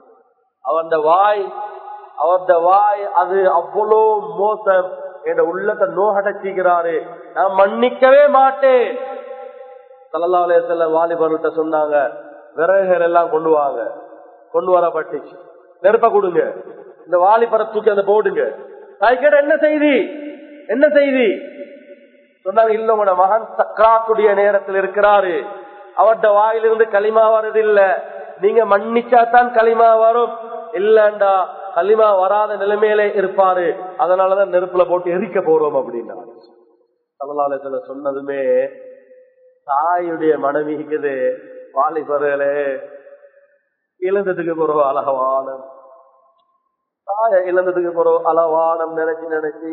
அவருடைய வாய் அது அவ்வளோ மோசம், என் உள்ளத்தை நோகடைச்சிக்கிறாரு, நான் மன்னிக்கவே மாட்டேன். ஸல்லல்லாஹு அலைஹி வஸல்லம் வாலிபர்கிட்ட சொன்னாங்க, விறகுகள் எல்லாம் கொண்டு வரப்பட்டுச்சு, நெருப்ப கொடுங்க, இந்த வாலிபரை தூக்கி அந்த போடுங்க. தாய் கேட்ட, என்ன செய்தி சொன்னாங்க? இல்ல, உங்களோட மகன் சக்ராத்துடைய நேரத்தில் இருக்கிறாரு, அவருடைய வாயிலிருந்து களிமா வருது இல்ல, நீங்க மன்னிச்சாதான் களிமா வரும், இல்லண்டா களிமா வராத நிலைமையில இருப்பாரு, அதனாலதான் நெருப்புல போட்டு எரிக்க போறோம் அப்படின்னா. ஸல்லல்லாஹு அலைஹி வஸல்லம் சொன்னதுமே தாயுடைய மனைவிக்குது, வாலிபர்களே இழந்ததுக்கு பிறகு அழகவானம், தாய இழந்ததுக்கு பிறகு அழகவானம் நினைச்சு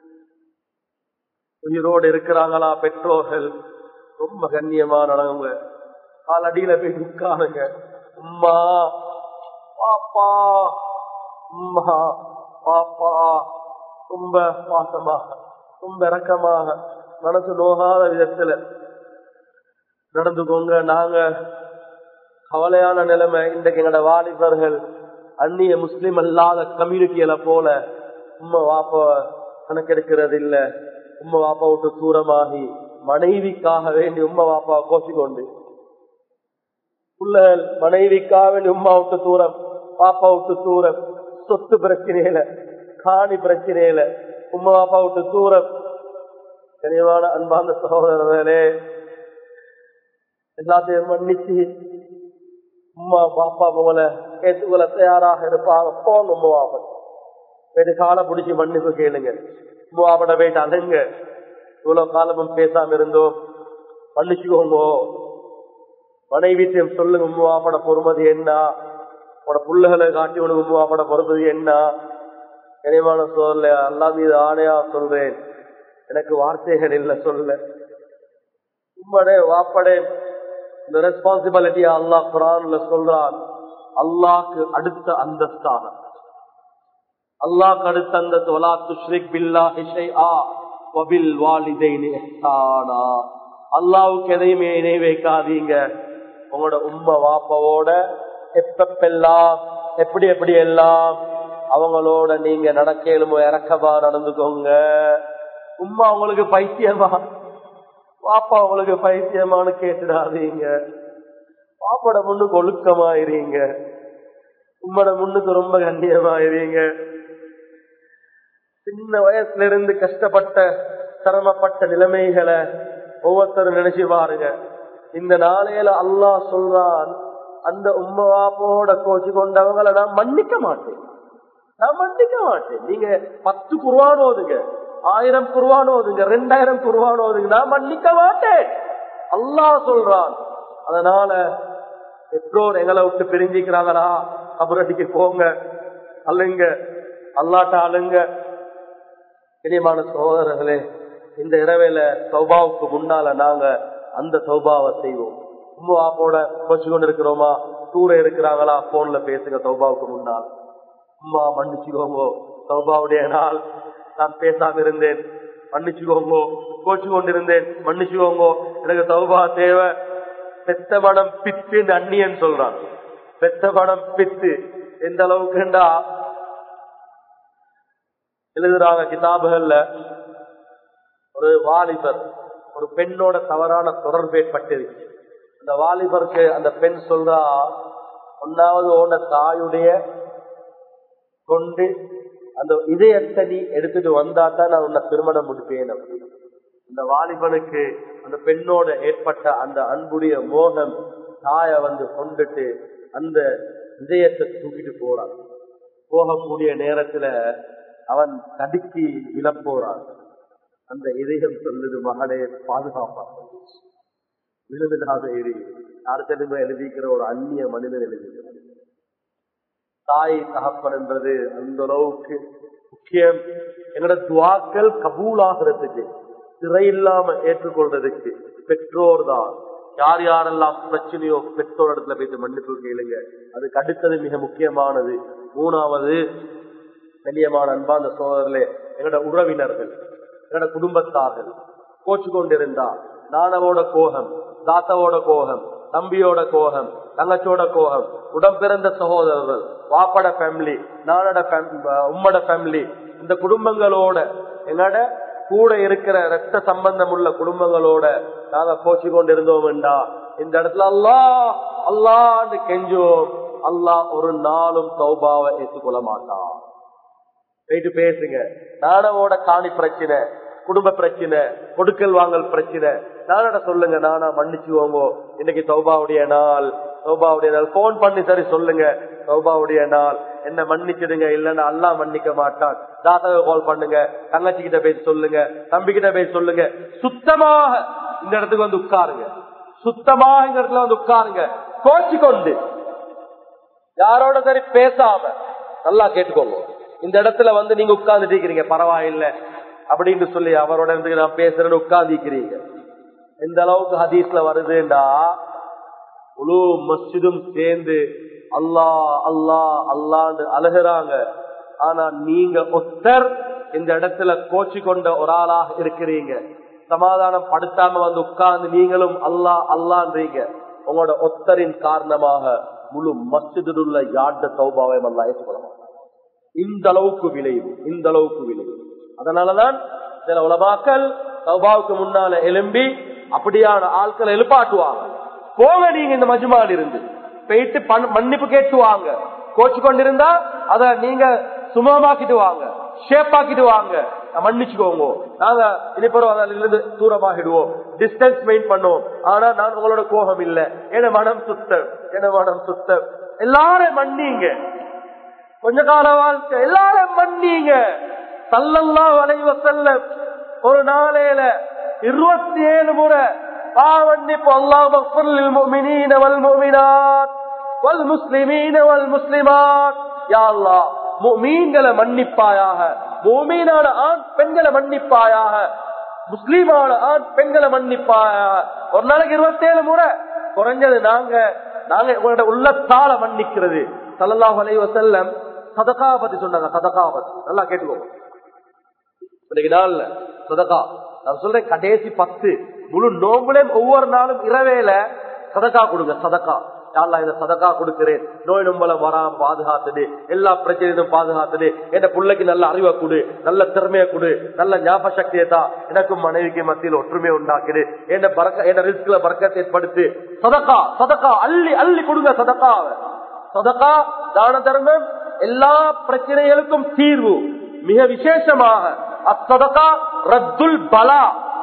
உயிரோடு இருக்கிறாங்களா பெற்றோர்கள், ரொம்ப கண்ணியமானவங்க, காலடியில போய் உட்காருங்க, உம்மா பாப்பா அம்மா பாப்பா ரொம்ப பாசமாக ரொம்ப இரக்கமாக மனசு நோகாத விதத்துல நடந்துக்கோங்க. நாங்க கவலையான நிலைமை இன்றைக்கு எங்களோட வாலிபர்கள் அந்நிய முஸ்லிம் அல்லாத கம்யூனிட்டியில போல உம்மா வாப்பா கணக்கெடுக்கிறது இல்ல. உம்மா வாப்பா விட்டு தூரமாகி மனைவிக்காக வேண்டி உம்மா வாப்பா கோசிக்கொண்டு பிள்ளைகள் மனைவிக்காக வேண்டி உம்மா விட்டு தூரம் பாப்பா விட்டு தூரம் சொத்து பிரச்சனையில காணி பிரச்சனையில உம்மா வாப்பா விட்டு தூரம். கனிவான அன்பான சகோதரர்களே, எல்லாத்தையும் மன்னிச்சு உம்மா பாப்பா போல ஏற்றுக்கொள்ள தயாராக இருப்பாங்க. போங்க உம்மா வாப்பா போயிட்டு காலை பிடிச்சி மன்னிப்பு கேளுங்க. உம்மா வாப்பட போயிட்டு அழுங்க. இவ்வளவு காலமும் பேசாம இருந்தோம், மன்னிச்சுக்கோங்க. மனைவிட்டையும் சொல்லுங்க உம்மா வாப்பட பொறுமதி என்ன, உங்களோட புள்ளைகளை காட்டி உனக்கு உம்மா வாப்பட பொறுமதி என்ன. கனிவான சோதரல அல்லா மீது ஆணையா சொல்றேன், எனக்கு வார்த்தைகள் இல்ல சொல்ல. உம்மடே வாப்படே இந்த ரெஸ்பான்சிபிலிட்டியா அல்லாஹ் குர்ஆன்ல சொல்றான். அல்லாஹ்க்கு அடுத்த அந்தஸ்தாக, அல்லாஹ்க்கு அடுத்த அந்தஸ்து வலா துஷ்ரிக் பில்லாஹி ஷைஆ வபில் வாலிதைனி இஹ்சானா. அல்லாஹ்வுக்கு எதையுமே இணை வைக்காதீங்க. உங்களோட உம்மா வாப்பாவோட எப்பெல்லாம் எப்படி எப்படி எல்லாம் அவங்களோட நீங்க நடக்கலுமோ இறக்கமா நடந்துக்கோங்க. உம்மா உங்களுக்கு பைத்தியமா பாப்பா உங்களுக்கு பைத்தியமானு கேட்டுடாதீங்க. பாப்போட முன்னுக்கு ஒழுக்கமாயிருங்க, உம்மோட முன்னுக்கு ரொம்ப கண்ணியமாயிருங்க. சின்ன வயசுல இருந்து கஷ்டப்பட்ட சிரமப்பட்ட நிலைமைகளை ஒவ்வொருத்தரும் நினைச்சு பாருங்க. இந்த நாளையில அல்லாஹ் சொல்றான், அந்த உம்மா பாப்போட கோச்சு கொண்டவங்களை நான் மன்னிக்க மாட்டேன், நான் மன்னிக்க மாட்டேன். நீங்க 10 குர்ஆன் ஓதுங்க, 1000 குர்ஆன் ஓதுங்க, 2000 குர்ஆன் ஓதுங்க, நான் மன்னிக்க மாட்டேன் அல்லாஹ் சொல்றான். அதனால பெற்றோர் எங்களை விட்டு பிரிஞ்சிக்கிறாங்களா, கபரடிக்கு போங்க, அழுங்க, அல்லாட்ட அழுங்க. இனிமான சகோதரர்களே, இந்த இரவையில தௌபாவுக்கு முன்னால நாங்க அந்த தௌபாவை செய்வோம். உம்மா வாப்போட கோச்சு கொண்டு இருக்கிறோமா, தூர இருக்கிறாங்களா, போன்ல பேசுங்க. தௌபாவுக்கு முன்னால் உம்மா மன்னிச்சுக்கோங்க, தௌபாவுடைய நாள், நான் பேசாம இருந்தேன், மன்னிச்சுக்கோங்க. கோச்சு கொண்டிருந்தேன், மன்னிச்சுக்கோங்க, எனக்கு தௌபா தேவை. பெத்த மனம் பித்துன்னு அந்நியன் சொல்றான். பெத்த மனம் பித்து எந்த அளவுக்குண்டா எழுதுறாங்க கிதாபுகள்ல. ஒரு வாலிபர் ஒரு பெண்ணோட தவறான தொடர்பு ஏற்பட்டிருக்கு. அந்த வாலிபருக்கு அந்த பெண் சொல்றா, ஒன்னாவது ஓன தாயுடைய கொண்டு அந்த இதயத்தை நீ எடுத்துட்டு வந்தாதான் நான் உன்னை திருமணம் முடிப்பேன். அந்த வாலிபனுக்கு அந்த பெண்ணோட ஏற்பட்ட அந்த அன்புடைய மோகம் தாய கொண்டுட்டு அந்த இதயத்தை தூக்கிட்டு போறான். போகக்கூடிய நேரத்துல அவன் தடுக்கி இழப்போறான். அந்த இதயம் சொல்லுது, மகனே பாதுகாப்பாக விழுதுடாத எரி. யாருக்கிட்ட எழுதிக்கிற ஒரு அந்நிய மனிதன் எழுதிக்கிறார். தாய் தகப்பன் என்பது அந்த அளவுக்கு முக்கியம். எங்களோட துவாக்கள் கபூலாகிறதுக்கு, திரையில்லாம ஏற்றுக்கொள்றதுக்கு பெற்றோர் தான். யார் யாரெல்லாம் பிரச்சனையோ பெற்றோர் இடத்துல போயிட்டு மன்னிப்பு கேளுங்க. அதுக்கு அடுத்தது மிக முக்கியமானது. 3வது, கண்ணியமான அன்பான சோதரர்களே, எங்களோட உறவினர்கள், எங்களோட குடும்பத்தார்கள் கோச்சு கொண்டிருந்தா, நானவோட கோகம், தாத்தாவோட கோகம், தம்பியோட கோகம், தங்கச்சோட கோகம், உடம்பிறந்த சகோதரர்கள், வாப்பட ஃபேமிலி, நானோட உம்மோட ஃபேமிலி, இந்த குடும்பங்களோட எங்களோட கூட இருக்கிற ரத்த சம்பந்தம் உள்ள குடும்பங்களோட நாங்க கோச்சு கொண்டிருந்தோம்டா, இந்த இடத்துல அல்லாஹ் அல்லாஹ்னு கெஞ்சுவோம். அல்லாஹ் ஒரு நாளும் தௌபாவை ஏற்றுக்கொள்ள மாட்டான். போயிட்டு பேசுங்க. நானவோட காணி பிரச்சனை, குடும்ப பிரச்சனை, கொடுக்கல் வாங்கல் பிரச்சனை, நானோட சொல்லுங்க, நானா மன்னிச்சுவோங்க. இன்னைக்கு தௌபாவுடைய நாள், தௌபாவுடைய நாள். போன் பண்ணி சரி சொல்லுங்க, தௌபாவுடைய நாள், என்ன மன்னிச்சிடுங்க, இல்லன்னா அல்லாஹ் மன்னிக்க மாட்டான். தாத்தாவை கால் பண்ணுங்க, தங்கச்சி கிட்ட பேசி சொல்லுங்க, தம்பி கிட்ட பேசி சொல்லுங்க. சுத்தமாக இந்த இடத்துக்கு வந்து உட்காருங்க, சுத்தமாக இந்த இடத்துல வந்து உட்காருங்க. கோச்சு கொண்டு யாரோட சரி பேசாம நல்லா கேட்டுக்கோங்க. இந்த இடத்துல நீங்க உட்கார்ந்துட்டு இருக்கிறீங்க, பரவாயில்ல அப்படின்னு சொல்லி அவரோட நான் பேசுறேன்னு உட்கார்ந்துக்கிறீங்க. எந்த அளவுக்கு ஹதீஸ்ல வருதுண்டா, முழு மஸ்ஜிதும் சேர்ந்து அல்லாஹ் அல்லாஹ் அல்லான்னு அழுகிறாங்க. ஆனா நீங்க ஒத்தர் இந்த இடத்துல கோச்சி கொண்ட ஒரு ஆளாக இருக்கிறீங்க. சமாதானம் படுத்தாம வந்து உட்கார்ந்து நீங்களும் அல்லாஹ் அல்லான்றீங்க. உங்களோட ஒத்தரின் காரணமாக முழு மஸ்ஜிதில் உள்ள யார்ட தௌபாவை அல்லாஹ் ஏற்றுக்கொள்ள மாட்டாங்க. இந்த அளவுக்கு விளைவு, இந்த அளவுக்கு விளைவு. அதனாலதான் சில உலமாக்கள் தௌபாவுக்கு முன்னால எழும்பி அப்படியான ஆட்களை எழுப்பாட்டுவாங்க. போங்க நீங்க இந்த மஜ்மால் இருந்து போயிட்டு மன்னிப்பு கேட்டுவாங்க. கோச்சு கொண்டிருந்தா அத நீங்க சுமமாக்கிட்டு வாங்க, ஷேப்பாக்கிட்டு வாங்க, மன்னிச்சுக்கோங்க, நாங்க இனிப்பருந்து தூரமாகிடுவோம், டிஸ்டன்ஸ் மெயின் பண்ணுவோம். ஆனா நான் உங்களோட கோபம் இல்ல, என மனம் சுத்தம், என மனம் சுத்தம். எல்லாரும் மன்னிங்க, கொஞ்ச கால வாழ்க்கை எல்லாரும் மன்னிங்க. ஸல்லல்லாஹு அலைஹி வஸல்லம் ஒரு நாளையில 27 முறை பாவன்னிப்பு அல்லாஹ் மக்ஃபிர் லில் முஃமினீன வல் முஃமினாத் வல் முஸ்லிமீன வல் முஸ்லிமாத். யா அல்லாஹ் முஃமின்களை மன்னிப்பாயாக, முஃமினான ஆண் பெண்களை மன்னிப்பாயாக, முஸ்லிமான ஆண் பெண்களை மன்னிப்பாயாக. ஒரு நாளைக்கு 27 முறை குறைஞ்சது நாங்க உங்களோட உள்ளத்தால மன்னிக்கிறது. ஸல்லல்லாஹு அலைஹி வஸல்லம் சதகா பத்தி சொன்னாங்க. சதகா பத்தி நல்லா கேட்டுக்கோங்க. இன்னைக்கு நாள்ல சதகா நான் சொல்றேன், கடைசி 10 முழு நோம்புலையும் ஒவ்வொரு நாளும் இரவேல சதகா கொடுங்க. சதகா யாரெல்லாம் இந்த சதகா கொடுக்கிறேன், நோய் நொம்பலம் வராம பாதுகாத்துடு, எல்லா பிரச்சனையும் பாதுகாத்துடு, என் பிள்ளைக்கு நல்ல அறிவை கொடு, நல்ல திறமையை கொடு, நல்ல ஞாபக சக்தியை தான், எனக்கும் மனைவிக்கு மத்தியில் ஒற்றுமையை உண்டாக்குது, என்ன ரிஸ்க்ல பறக்கத்தை ஏற்படுத்து. சதகா சதகா அள்ளி அள்ளி கொடுங்க. சதகாவை சதகா தான தர்மம் எல்லா பிரச்சனைகளுக்கும் தீர்வு. மிக விசேஷமாக அஸ்ஸதகா ரத்துல் பலா,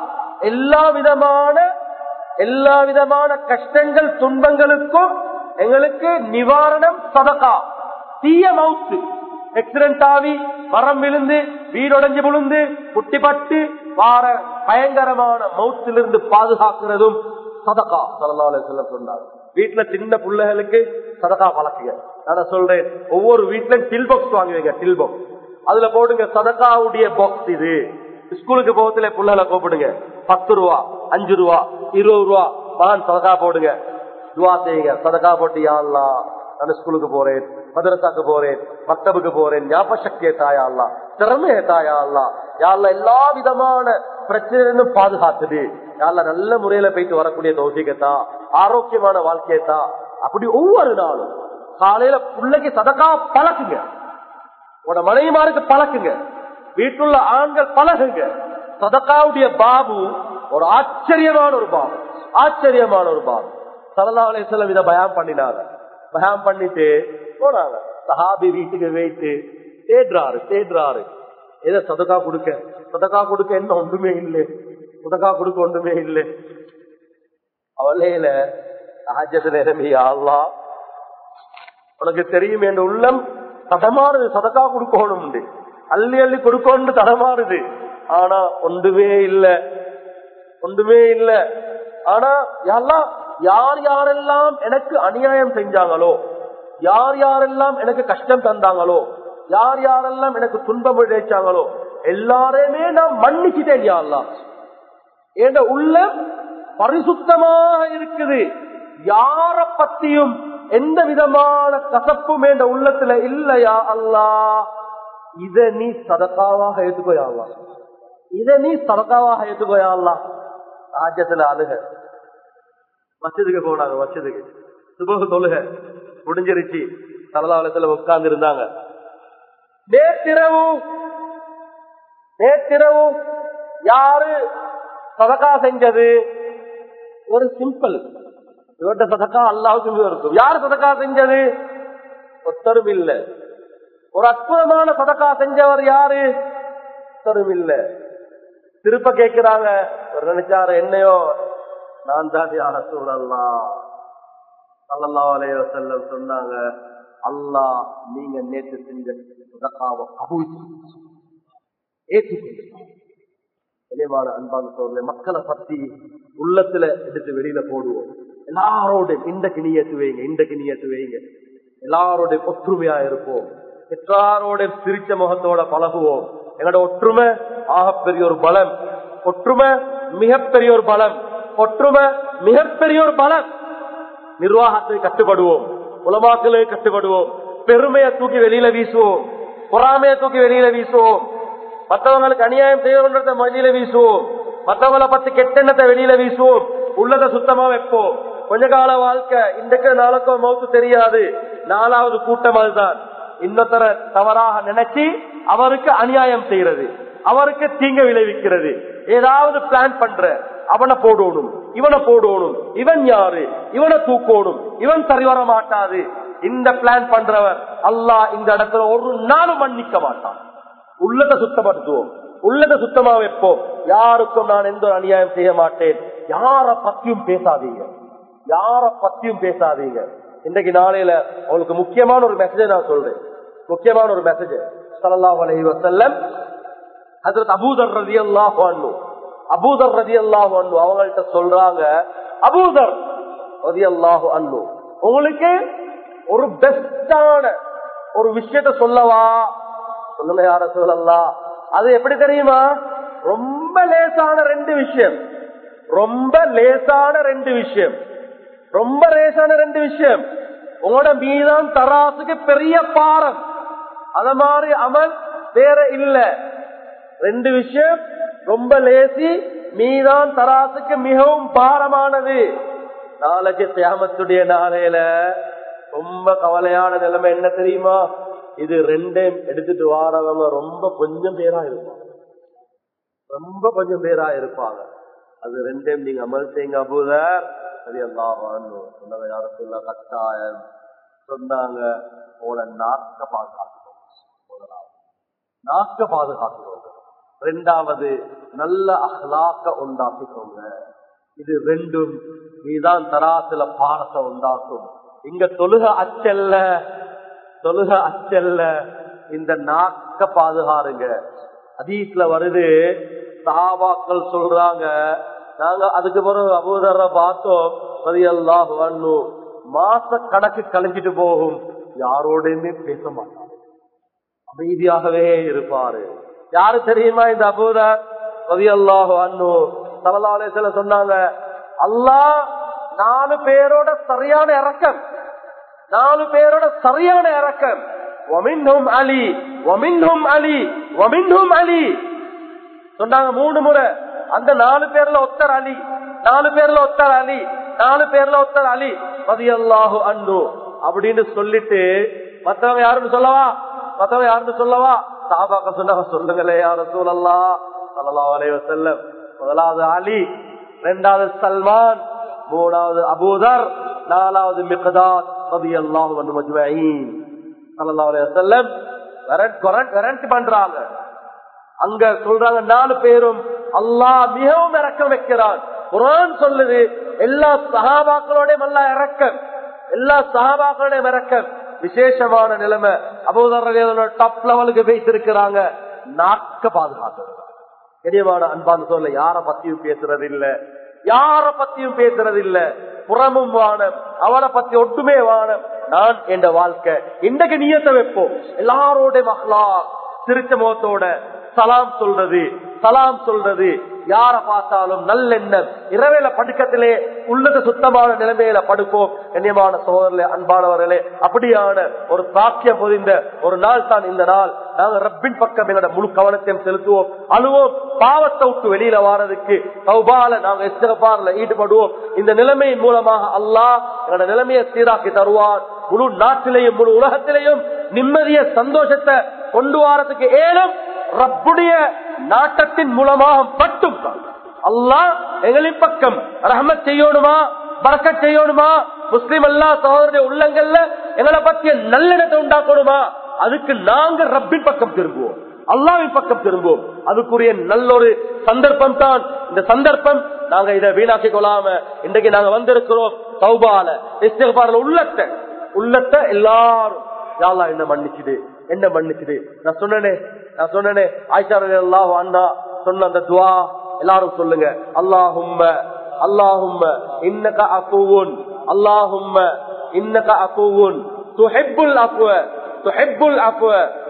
எல்லா விதமான கஷ்டங்கள் துன்பங்களுக்கும் எங்களுக்கு நிவாரணம் சதகா. தீய மவுத்து, ஆக்சிடென்ட் ஆகி மரம் விழுந்து வீடொடைஞ்சு விழுந்து குட்டிப்பட்டு வார பயங்கரமான மவுத்திலிருந்து பாதுகாக்கிறதும் சதகா. ஸல்லல்லாஹு அலைஹி வஸல்லம் சொன்னார். வீட்டுல சின்ன பிள்ளைகளுக்கு சதகா பழக்குங்க. நான் சொல்றேன், ஒவ்வொரு வீட்டுல டில் பாக்ஸ் வாங்குவீங்க, டில் பாக்ஸ், அதுல போடுங்க சதகாவுடைய பாக்ஸ். இது ஸ்கூலுக்கு போகத்துல பிள்ளைகளை கூப்பிடுங்க, 10 ரூபா 5 ரூபா 20 ரூபா மகன் சதகா போடுங்க, துவா செய்யுங்க. சதகா போட்டு யா அல்லாஹ் நான் ஸ்கூலுக்கு போறேன், மதரசாக்கு போறேன், மக்தபுக்கு போறேன், ஞாபக சக்தியை தாயா அல்லாஹ், திறமையை தாயா அல்லாஹ், யா அல்லாஹ் எல்லா விதமான பிரச்சனையும் பாதுகாத்துடு, யா அல்லாஹ் நல்ல முறையில போயிட்டு வரக்கூடிய தௌஃபீகத்தா, ஆரோக்கியமான வாழ்க்கையத்தா. அப்படி ஒவ்வொரு நாளும் காலையில பிள்ளைக்கு சதகா பழக்குங்க, உட மனைவிமாருக்கு பழக்குங்க, வீட்டுள்ள ஆண்கள் பழகுங்க. சதகாவுடைய பாபு ஒரு ஆச்சரியமான ஒரு பாபு, ஆச்சரியமான ஒரு பாபு. ஸல்லல்லாஹு அலைஹி வஸல்லம் இதை பயான் பண்ணினாங்க. பயான் பண்ணிட்டு போனாங்க. சஹாபி வீட்டுக்கு வைத்து தேடுறாரு ஏதோ சதகா கொடுக்க என்ன ஒன்றுமே இல்லை, சதகா கொடுக்க ஒன்றுமே இல்லை. அவளையில ஹஜ்ஜத்துல இறங்கி அல்லாஹ் உனக்கு தெரியும் என்ற உள்ளம் தடமாறுது, சதகா கொடுக்கணும், அள்ளி அள்ளி கொடுக்கணும் தடமாறுது. ஆனா ஒன்றுமே இல்ல. ஆனா யார் யாரெல்லாம் எனக்கு அநியாயம் செஞ்சாங்களோ, யார் யாரெல்லாம் எனக்கு கஷ்டம் தந்தாங்களோ, யார் யாரெல்லாம் எனக்கு துன்பம் விளைச்சாங்களோ எல்லாரையுமே நான் மன்னிச்சுட்டேன். யா அல்லாஹ் என்ற உள்ளம் பரிசுத்தமாக இருக்குது. யார பத்தியும் எந்த விதமான கசப்பும் என்ற உள்ளத்துல இல்லையா அல்லாஹ், இத நீ சதகாவாக ஏத்துக்கோயா அல்லாஹ், இத நீ சதகாவாக ஏத்துக்கோயா அல்லாஹ். ஆஜத்துல அழுக மஸ்ஜிதுக்கு போனாங்க. மஸ்ஜிதுக்கு சுபஹ் தொழுக முடிஞ்சிருச்சு. ஸல்லல்லாஹு அலைஹி வஸல்லம் உட்கார்ந்து இருந்தாங்க. நேற்றிரவு யாரு சதகா செஞ்சது? ஒரு சிம்பிள், இவர்கிட்ட சதகா அல்லாஹ்வுக்கு இருக்கும். யாரு சதகா செஞ்சது? ஒருத்தரும் இல்ல. ஒரு அற்புதமான சதகா செஞ்சவர் யாரு? ஒருத்தரும் இல்ல. திருப்ப கேட்கிறாங்க. ஒரு நினைச்சாரு, என்னையோ நான் தான் யா ரசூலல்லாஹ். ஸல்லல்லாஹு அலைஹி வஸல்லம் சொன்னாங்க, அல்லாஹ் நீங்க நேற்று செஞ்ச சதகாவை கபூல் ஏற்றுக்கொண்டார். தெளிவான அன்பான சோதனை மக்களை பத்தி உள்ளத்துல எடுத்து வெளியில போடுவோம். எல்லாரோடையும் இன்றைக்கு நீயத்து வைங்க, எல்லாரோட ஒற்றுமையா இருப்போம், எல்லாரோட சிரிச்ச முகத்தோட பழகுவோம். எங்களோட ஒற்றுமை ஆகப்பெரிய ஒரு பலம், ஒற்றுமை மிகப்பெரிய ஒரு பலம். நிர்வாகத்தை கட்டுப்படுவோம், உலமாக்களுக்கு கட்டுப்படுவோம், பெருமையை தூக்கி வெளியில வீசுவோம், பொறாமையை தூக்கி வெளியில வீசுவோம், மற்றவங்களுக்கு அநியாயம் செய்யறத வெளியில வீசுவோம், மற்றவங்களை பத்தி கெட்டெண்ணத்தை வெளியில வீசுவோம், உள்ளதை சுத்தமா வைப்போம். கொஞ்ச கால வாழ்க்கை இன்றைக்கு நாளுக்கோ மௌத்து தெரியாது. 4வது கூட்டம் அதுதான். இன்னொருத்தர தவறாக நினைச்சு அவருக்கு அநியாயம் செய்யறது, அவருக்கு தீங்க விளைவிக்கிறது, ஏதாவது பிளான் பண்ற, அவனை போடணும், இவனை போடணும், இவன் யாரு, இவனை தூக்கணும், இவன் சரிவர மாட்டாது. இந்த பிளான் பண்றவர் அல்லாஹ் இந்த இடத்துல ஒரு நாளும் மன்னிக்க மாட்டான். உள்ளத்தை சுத்தப்படுத்துவோம், உள்ளத்தை சுத்தமா வைப்போம். யாருக்கும் நான் எந்த ஒரு அநியாயம் செய்ய மாட்டேன். யார பத்தியும் பேசாதீங்க, யார பத்தியும் பேசாதீங்க. இன்றைக்கு நாளையில உங்களுக்கு முக்கியமான ஒரு மெசேஜ் நான் சொல்றேன், முக்கியமான ஒரு மெசேஜ். ஸல்லல்லாஹு அலைஹி வஸல்லம் ஹஜ்ரத் அபூதர் ரலியல்லாஹு அன்ஹு, அபூதர் ரலியல்லாஹு அன்ஹு அவங்கள்ட்ட சொல்றாங்க, அபூதர் ரலியல்லாஹு அன்ஹு உங்களுக்கு ஒரு பெஸ்டான ஒரு விஷயத்த சொல்லவா? சொல்லுங்க யா ரசூலல்லாஹ். அது எப்படி தெரியுமா? ரொம்ப லேசான 2 விஷயம், ரொம்ப லேசான 2 விஷயம், ரொம்ப லேசான 2 விஷயம். உங்களோட மீதான் தராசுக்கு பெரிய பாரம், அத மாதிரி அமல் வேற இல்ல. 2 விஷயம் ரொம்ப லேசி, மீதான் தராசுக்கு மிகவும் பாரமானது. நாளைக்கு கியாமத்துடைய நாளையில ரொம்ப கவலையான நிலைமை என்ன தெரியுமா? இது 2ம் எடுத்துட்டு வாரவங்க ரொம்ப கொஞ்சம் பேரா இருப்பாங்க, ரொம்ப கொஞ்சம் பேரா இருப்பாங்க. அது 2ம் நீங்க அமல் செய்யுங்க அபூதர் ரலியல்லாஹு அன்ஹு. சொன்னவங்க யார சொல்ல கட்டாயம் சொன்னாங்க, உங்களோட நாக்க பாதுகாத்துக்கோங்க, நாக்க பாதுகாத்துக்கோங்க. 2வது நல்ல அஹ்லாக்க உண்டாக்கிக்கோங்க. இது 2ம் நீதான் தராசுல பாரத்தை உண்டாக்கும். இங்க தொழுக அச்சல்ல, தொழுக அச்சல்ல, இந்த நாக்க பாதுகாருங்க. ஹதீஸ்ல வருது, சஹாபாக்கள் சொல்றாங்க, நாங்க அதுக்கு பிறகு அபூதர பார்த்தோம் ரலியல்லாஹு அன்ஹு, மாச கணக்கு கழிஞ்சிட்டு போகும், யாரோடையுமே பேச மாட்டாங்க, அமைதியாகவே இருப்பாரு. யாரு தெரியுமா இந்த அபூதர் ரலியல்லாஹு அன்ஹு? ஸல்லல்லாஹு அலைஹி வஸல்லம் சொன்னாங்க, அல்லாஹ் 4 பேரோட சரியான இரக்கம், 4 பேரோட சரியான இரக்கம். வமின்ஹும் அலி, வமின்ஹும் அலி, வமின்ஹும் அலி சொன்னாங்க 3 முறை. அந்த 4 பேர்ல ஒருத்தர் அலி, 4 பேர்ல ஒருத்தர் அலி, 4 பேர்ல ஒருத்தர் அலி ரலியல்லாஹு அன்ஹு அப்படின்னு சொல்லிட்டு, மத்தவங்க யாருன்னு சொல்லவா? மத்தவங்க யாருன்னு சொல்லவா? சஹாபாக்கள் சொன்னாங்க, சொல்லுங்களே யா ரசூலல்லாஹ் ஸல்லல்லாஹு அலைஹி வஸல்லம். 1வது அலி, 2வது சல்மான், 3வது அபூதர், 4வது மிக்தாத் ரலியல்லாஹு அன்ஹு மஜ்மஈன். ஸல்லல்லாஹு அலைஹி வஸல்லம் வாரண்ட் பண்றாங்க. அங்க சொல்றாங்க 4 பேரும் அல்லாஹ் மிகவும் இரக்கம் வைக்கிறான். குர்ஆன் சொல்லுது, எல்லா சஹாபாக்களோடையும் அல்லாஹ் இரக்கம், எல்லா சஹாபாக்களோடையும் இரக்கம். விசேஷமான நிலைமை அபூதர் ரலியல்லாஹு டாப் லெவலுக்கு வைத்திருக்கிறாங்க. நாக்க பாதுகாக்கிறது. கனியமான அன்பான சொல்ல, யார பத்தியும் பேசுறது இல்ல, யார பத்தியும் பேசுறது இல்ல, புறமும் வானம், அவளை பத்தி ஒட்டுமே வானம். நான் என்ற வாழ்க்கை இன்றைக்கு நியத்தை வைப்போம். எல்லாரோட அஹ்லாக், சிரிச்ச முகத்தோட சலாம் சொல்றது, சலாம் சொல்றது, யார பார்த்தாலும் நல்லெண்ணம். இரவேல படுக்கத்திலே உள்ளத சுத்தமான நிலைமையில படுப்போம். கண்ணியமான சகோதரர்களே, அன்பானவர்களே, அப்படியான ஒரு சாக்கியம் பொதிந்த ஒரு நாள் தான் இந்த நாள். நாங்க ரப்பின் பக்கம் எங்களோட முழு கவனத்தையும் செலுத்துவோம், அழுவோம். பாவத்தை விட்டு வெளியில வாரதுக்கு தௌபால நாங்க இஸ்திக்ஃபார்ல ஈடுபடுவோம். இந்த நிலைமையின் மூலமாக அல்லாஹ் எங்களோட நிலைமையை சீராக்கி தருவார். முழு நாட்டிலேயும் முழு உலகத்திலேயும் நிம்மதிய சந்தோஷத்தை கொண்டு வாரத்துக்கு ஏலும் ரப்புடைய நாட்டத்தின் மூலமாக மட்டும் அல்லாஹ் எங்களின் பக்கம் ரஹ்மத் செய்யணுமா, பரக்கத் செய்யணுமா, முஸ்லிம் அல்லா சகோதரருடைய உள்ளங்கள்ல எங்களை பற்றிய நல்லெண்ணத்தை உண்டாக்கணுமா, அதுக்கு நாங்க ரப்பின் பக்கம் திரும்புவோம், அல்லாஹ்வின் பக்கம் திரும்புவோம். அதுக்குரிய நல்லொரு சந்தர்ப்பம் தான் இந்த சந்தர்ப்பம். நாங்க இதை வீணாக்கி கொள்ளாம இன்றைக்கு நாங்க வந்திருக்கிறோம். தௌபால இஸ்திக்ஃபார்ல உள்ளத்தை எல்லாரும் யா அல்லாஹ் என்ன மன்னிச்சுடு, என்ன மன்னிச்சுடு. நான் சொன்னேனே ஆயிஷா ரலியல்லாஹு அன்ஹா சொன்ன அந்த துஆ எல்லாரும் சொல்லுங்க. அல்லாஹும்ம அல்லாஹும்ம இன்னக அஃபுவுன், அல்லாஹும்ம இன்னக அஃபுவுன் துஹிப்புல் அஃப்வ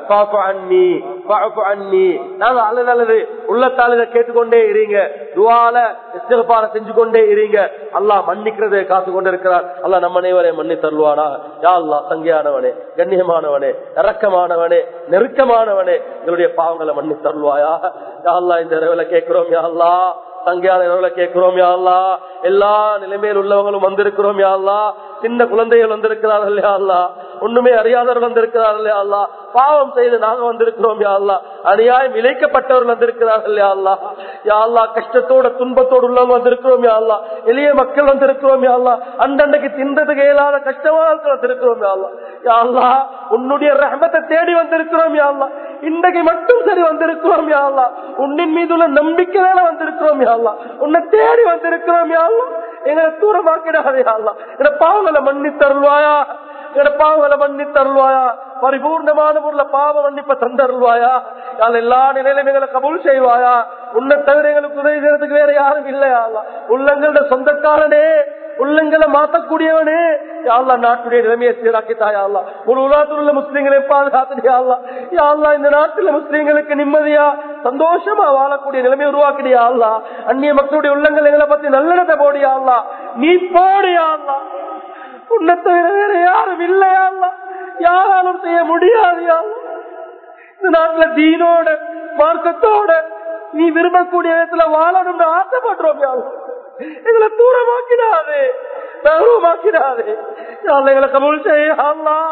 நாங்க அல்லது உள்ளத்தால கேட்டுக்கொண்டே இருங்க, துஆல இஸ்திக்பார் செஞ்சு கொண்டே இருங்க. அல்லாஹ் மன்னிக்கிறதை காத்து கொண்டு இருக்கிறார். அல்லாஹ் நம்ம அனைவரை மன்னி தருவானா. யா அல்லாஹ் சங்கையானவனே, கண்ணியமானவனே, இரக்கமானவனே, நெருக்கமானவனே, எங்களுடைய பாவங்களை மன்னி தருவாயா. யா அல்லாஹ் இந்த இரவுல கேட்கிறோம் யா அல்லாஹ், சங்கையான இரவுல கேட்கிறோம் யா அல்லாஹ், எல்லா நிலைமையில் உள்ளவங்களும் வந்திருக்கிறோம் யா அல்லாஹ், சின்ன குழந்தைகள் வந்திருக்கிறார்கள் யா அல்லாஹ், ஒண்ணுமே அறியாதவர்கள் வந்திருக்கிறார்கள் யா அல்லாஹ், பாவம் செய்து நாங்க வந்திருக்கிறோம் யா அல்லாஹ், அநியாயம் இழைக்கப்பட்டவர்கள் வந்திருக்கிறார்கள் யா அல்லாஹ், யா அல்லாஹ் கஷ்டத்தோட துன்பத்தோடு உள்ளவங்க வந்திருக்கிறோம் யா அல்லாஹ், எளிய மக்கள் வந்திருக்கிறோம் யா அல்லாஹ், அண்டண்டைக்கு தின்றதுக்கு இயலாத கஷ்டவார்கள் வந்திருக்கிறோம் யா அல்லாஹ், யா அல்லாஹ் உன்னுடைய ரஹ்மத்தை தேடி வந்திருக்கிறோம் யா அல்லாஹ், இன்றைக்கு மட்டும் சரி வந்திருக்கிறோம் யா அல்லாஹ், உன்னின் மீதுள்ள நம்பிக்கையால வந்திருக்கிறோம் யா அல்லாஹ், உன்னை தேடி வந்திருக்கிறோம் யா அல்லாஹ், எங்களை தூரமாக்கிடாதே யா அல்லாஹ், எங்க பாவங்களை மன்னித் தருள்வாயா, எங்க பாவங்களை மன்னித் தருள்வாயா, பரிபூர்ணமான பொருள பாவ மன்னிப்ப தந்தருள்வாயா, எல்லா நிலையிலும் எங்களை கபூல் செய்வாயா. உன்னை தவிர எங்களுக்கு உதவி செய்யறதுக்கு வேற யாரும் இல்லையா அல்லாஹ், உள்ளங்களோட சொந்தக்காரனே, உள்ளங்களை மாற்றக்கூடியவனே யா அல்லாஹ், நாட்டுடைய நிலைமையை சீராக்கித்தாயா அல்லாஹ், ஒரு உலகத்தில் உள்ள முஸ்லீம்களை பாதுகாத்துட்டியா அல்லாஹ், யா அல்லாஹ் இந்த நாட்டுல முஸ்லீம்களுக்கு நிம்மதியா சந்தோஷமா வாழக்கூடிய நிலைமையை உருவாக்கிடியா அல்லாஹ், அந்நிய மக்களுடைய உள்ளங்கள் எங்களை பத்தி நல்லிடத்தை போடியா அல்லாஹ், நீ போடியா அல்லாஹ், உன்னை தவிர வேற யாரும் இல்லையா அல்லாஹ், யாராலும் செய்ய முடியாது யா அல்லாஹ். இந்த நாட்டுல தீனோட மார்க்கத்தோட நீ விரும்பக்கூடிய விதத்துல வாழணும்னு ஆசைப்படுறோம் யா அல்லாஹ், எங்களை தூரமாக்கிடாது, தூரமாக்கிடாது எங்களை கபூல் செய்ய அல்லாஹ்,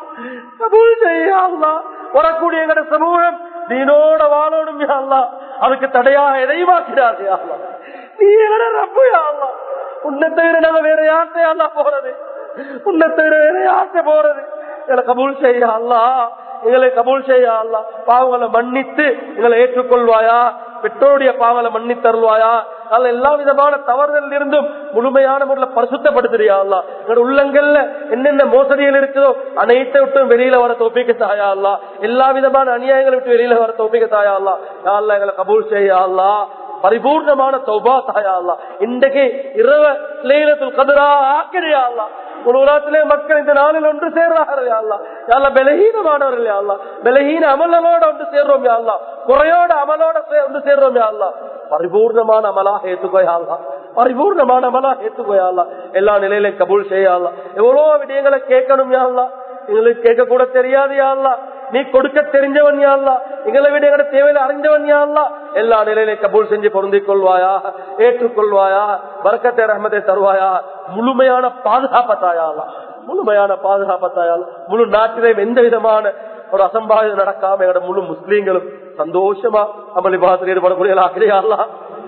கபூல் செய்ய அல்லாஹ். வரக்கூடிய எங்களோட சமூகம் தீனோட வாழணும் யா அல்லாஹ், அதுக்கு தடையாக எதையுமாக்கிடாது யா அல்லாஹ். நீ எங்களோட ரப்பு யா அல்லாஹ், உன்னை தவிர நாங்க வேற யார்கிட்ட அல்லாஹ் போறது, உன்னை தவிர வேற யார்கிட்ட போறது, எங்களை கபூல் செய்ய அல்லாஹ், எங்களை கபூல் செய்ய அல்லாஹ். பாவங்களை மன்னித்து எங்களை ஏற்றுக்கொள்வாயா, பெற்றோருடைய பாவங்களை மன்னித் தருவாயா, அல்ல எல்லா விதமான தவறுகள் இருந்தும் முழுமையான முறையில் பரிசுத்தப்படுத்துறியா அல்லாஹ். எங்களோட உள்ளங்கள்ல என்னென்ன மோசடிகள் இருக்குதோ அனைத்தை விட்டு வெளியில வர தௌஃபீக் தாயா அல்லாஹ், எல்லா விதமான அநியாயங்களை விட்டு வெளியில வர தௌஃபீக் தாயா அல்லாஹ். யா அல்லாஹ் எங்களை கபூல் செய்ய அல்லாஹ், பரிபூர்ணமான தௌபா தாயா அல்லாஹ். இன்றைக்கு இரவு லைலத்துல் கத்ரா ஆக்கிறியா அல்லாஹ், ஒரு உலகத்திலே மக்கள் இந்த நாளில் ஒன்று சேர்றார்கள் யா அல்லாஹ். யா அல்லாஹ் பலஹீனமானவர்கள் யா அல்லாஹ், பலஹீன அமலோட ஒன்று சேர்றோம் யா அல்லாஹ், குறையோட அமலோட ஒன்று சேர்றோம் யா அல்லாஹ். பரிபூர்ணமான அமலாக ஏத்துக்கோ யா அல்லாஹ், பரிபூர்ணமான அமலாக ஏத்துக்கோ யா அல்லாஹ். எல்லா நிலையிலும் கபூல் செய்ய யா அல்லாஹ். எவ்வளவு விடயங்களை கேட்கணும் யா அல்லாஹ், எங்களுக்கு கேட்க கூட தெரியாது யா அல்லாஹ், நீ கொடுக்க தெரிஞ்சவன் யா அல்லாஹ், எங்களை விட எங்களை தேவையில அறிஞ்சவன் யா அல்லாஹ். எல்லா நிலையிலும் கபூல் செஞ்சு பொருந்திக் கொள்வாயா, ஏற்றுக்கொள்வாயா, பரக்கத்தை ரஹ்மத்தை தருவாயா, முழுமையான பாதுகாப்பத்தாயா அல்லாஹ், முழுமையான பாதுகாப்பத்தாயா அல்லாஹ். முழு நாட்டிலேயும் எந்த விதமான ஒரு அசம்பாவிதம் நடக்காம எங்களோட முழு முஸ்லீம்களும் சந்தோஷமா அமளி பாதத்தில் ஈடுபடக்கூடிய ஆகிறியா அல்லாஹ்.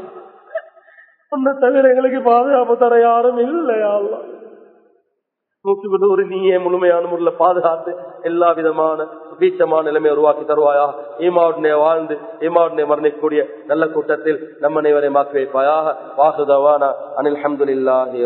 உன்னை தவிர எங்களுக்கு பாதுகாப்பு தர யாரும் இல்லையா அல்லாஹ். 100 நீயே முழுமையான முறையில் பாதுகாத்து எல்லா விதமான பீச்சமான நிலைமை உருவாக்கி தருவாயா. ஈமாவுடனே வாழ்ந்து ஈமாவுடனே மரணிக்கக்கூடிய நல்ல கூட்டத்தில் நம்ம அனைவரை மாற்றி வைப்பாயாக. வாசுதவானா அனில் அல்ஹம்துலில்லாஹி.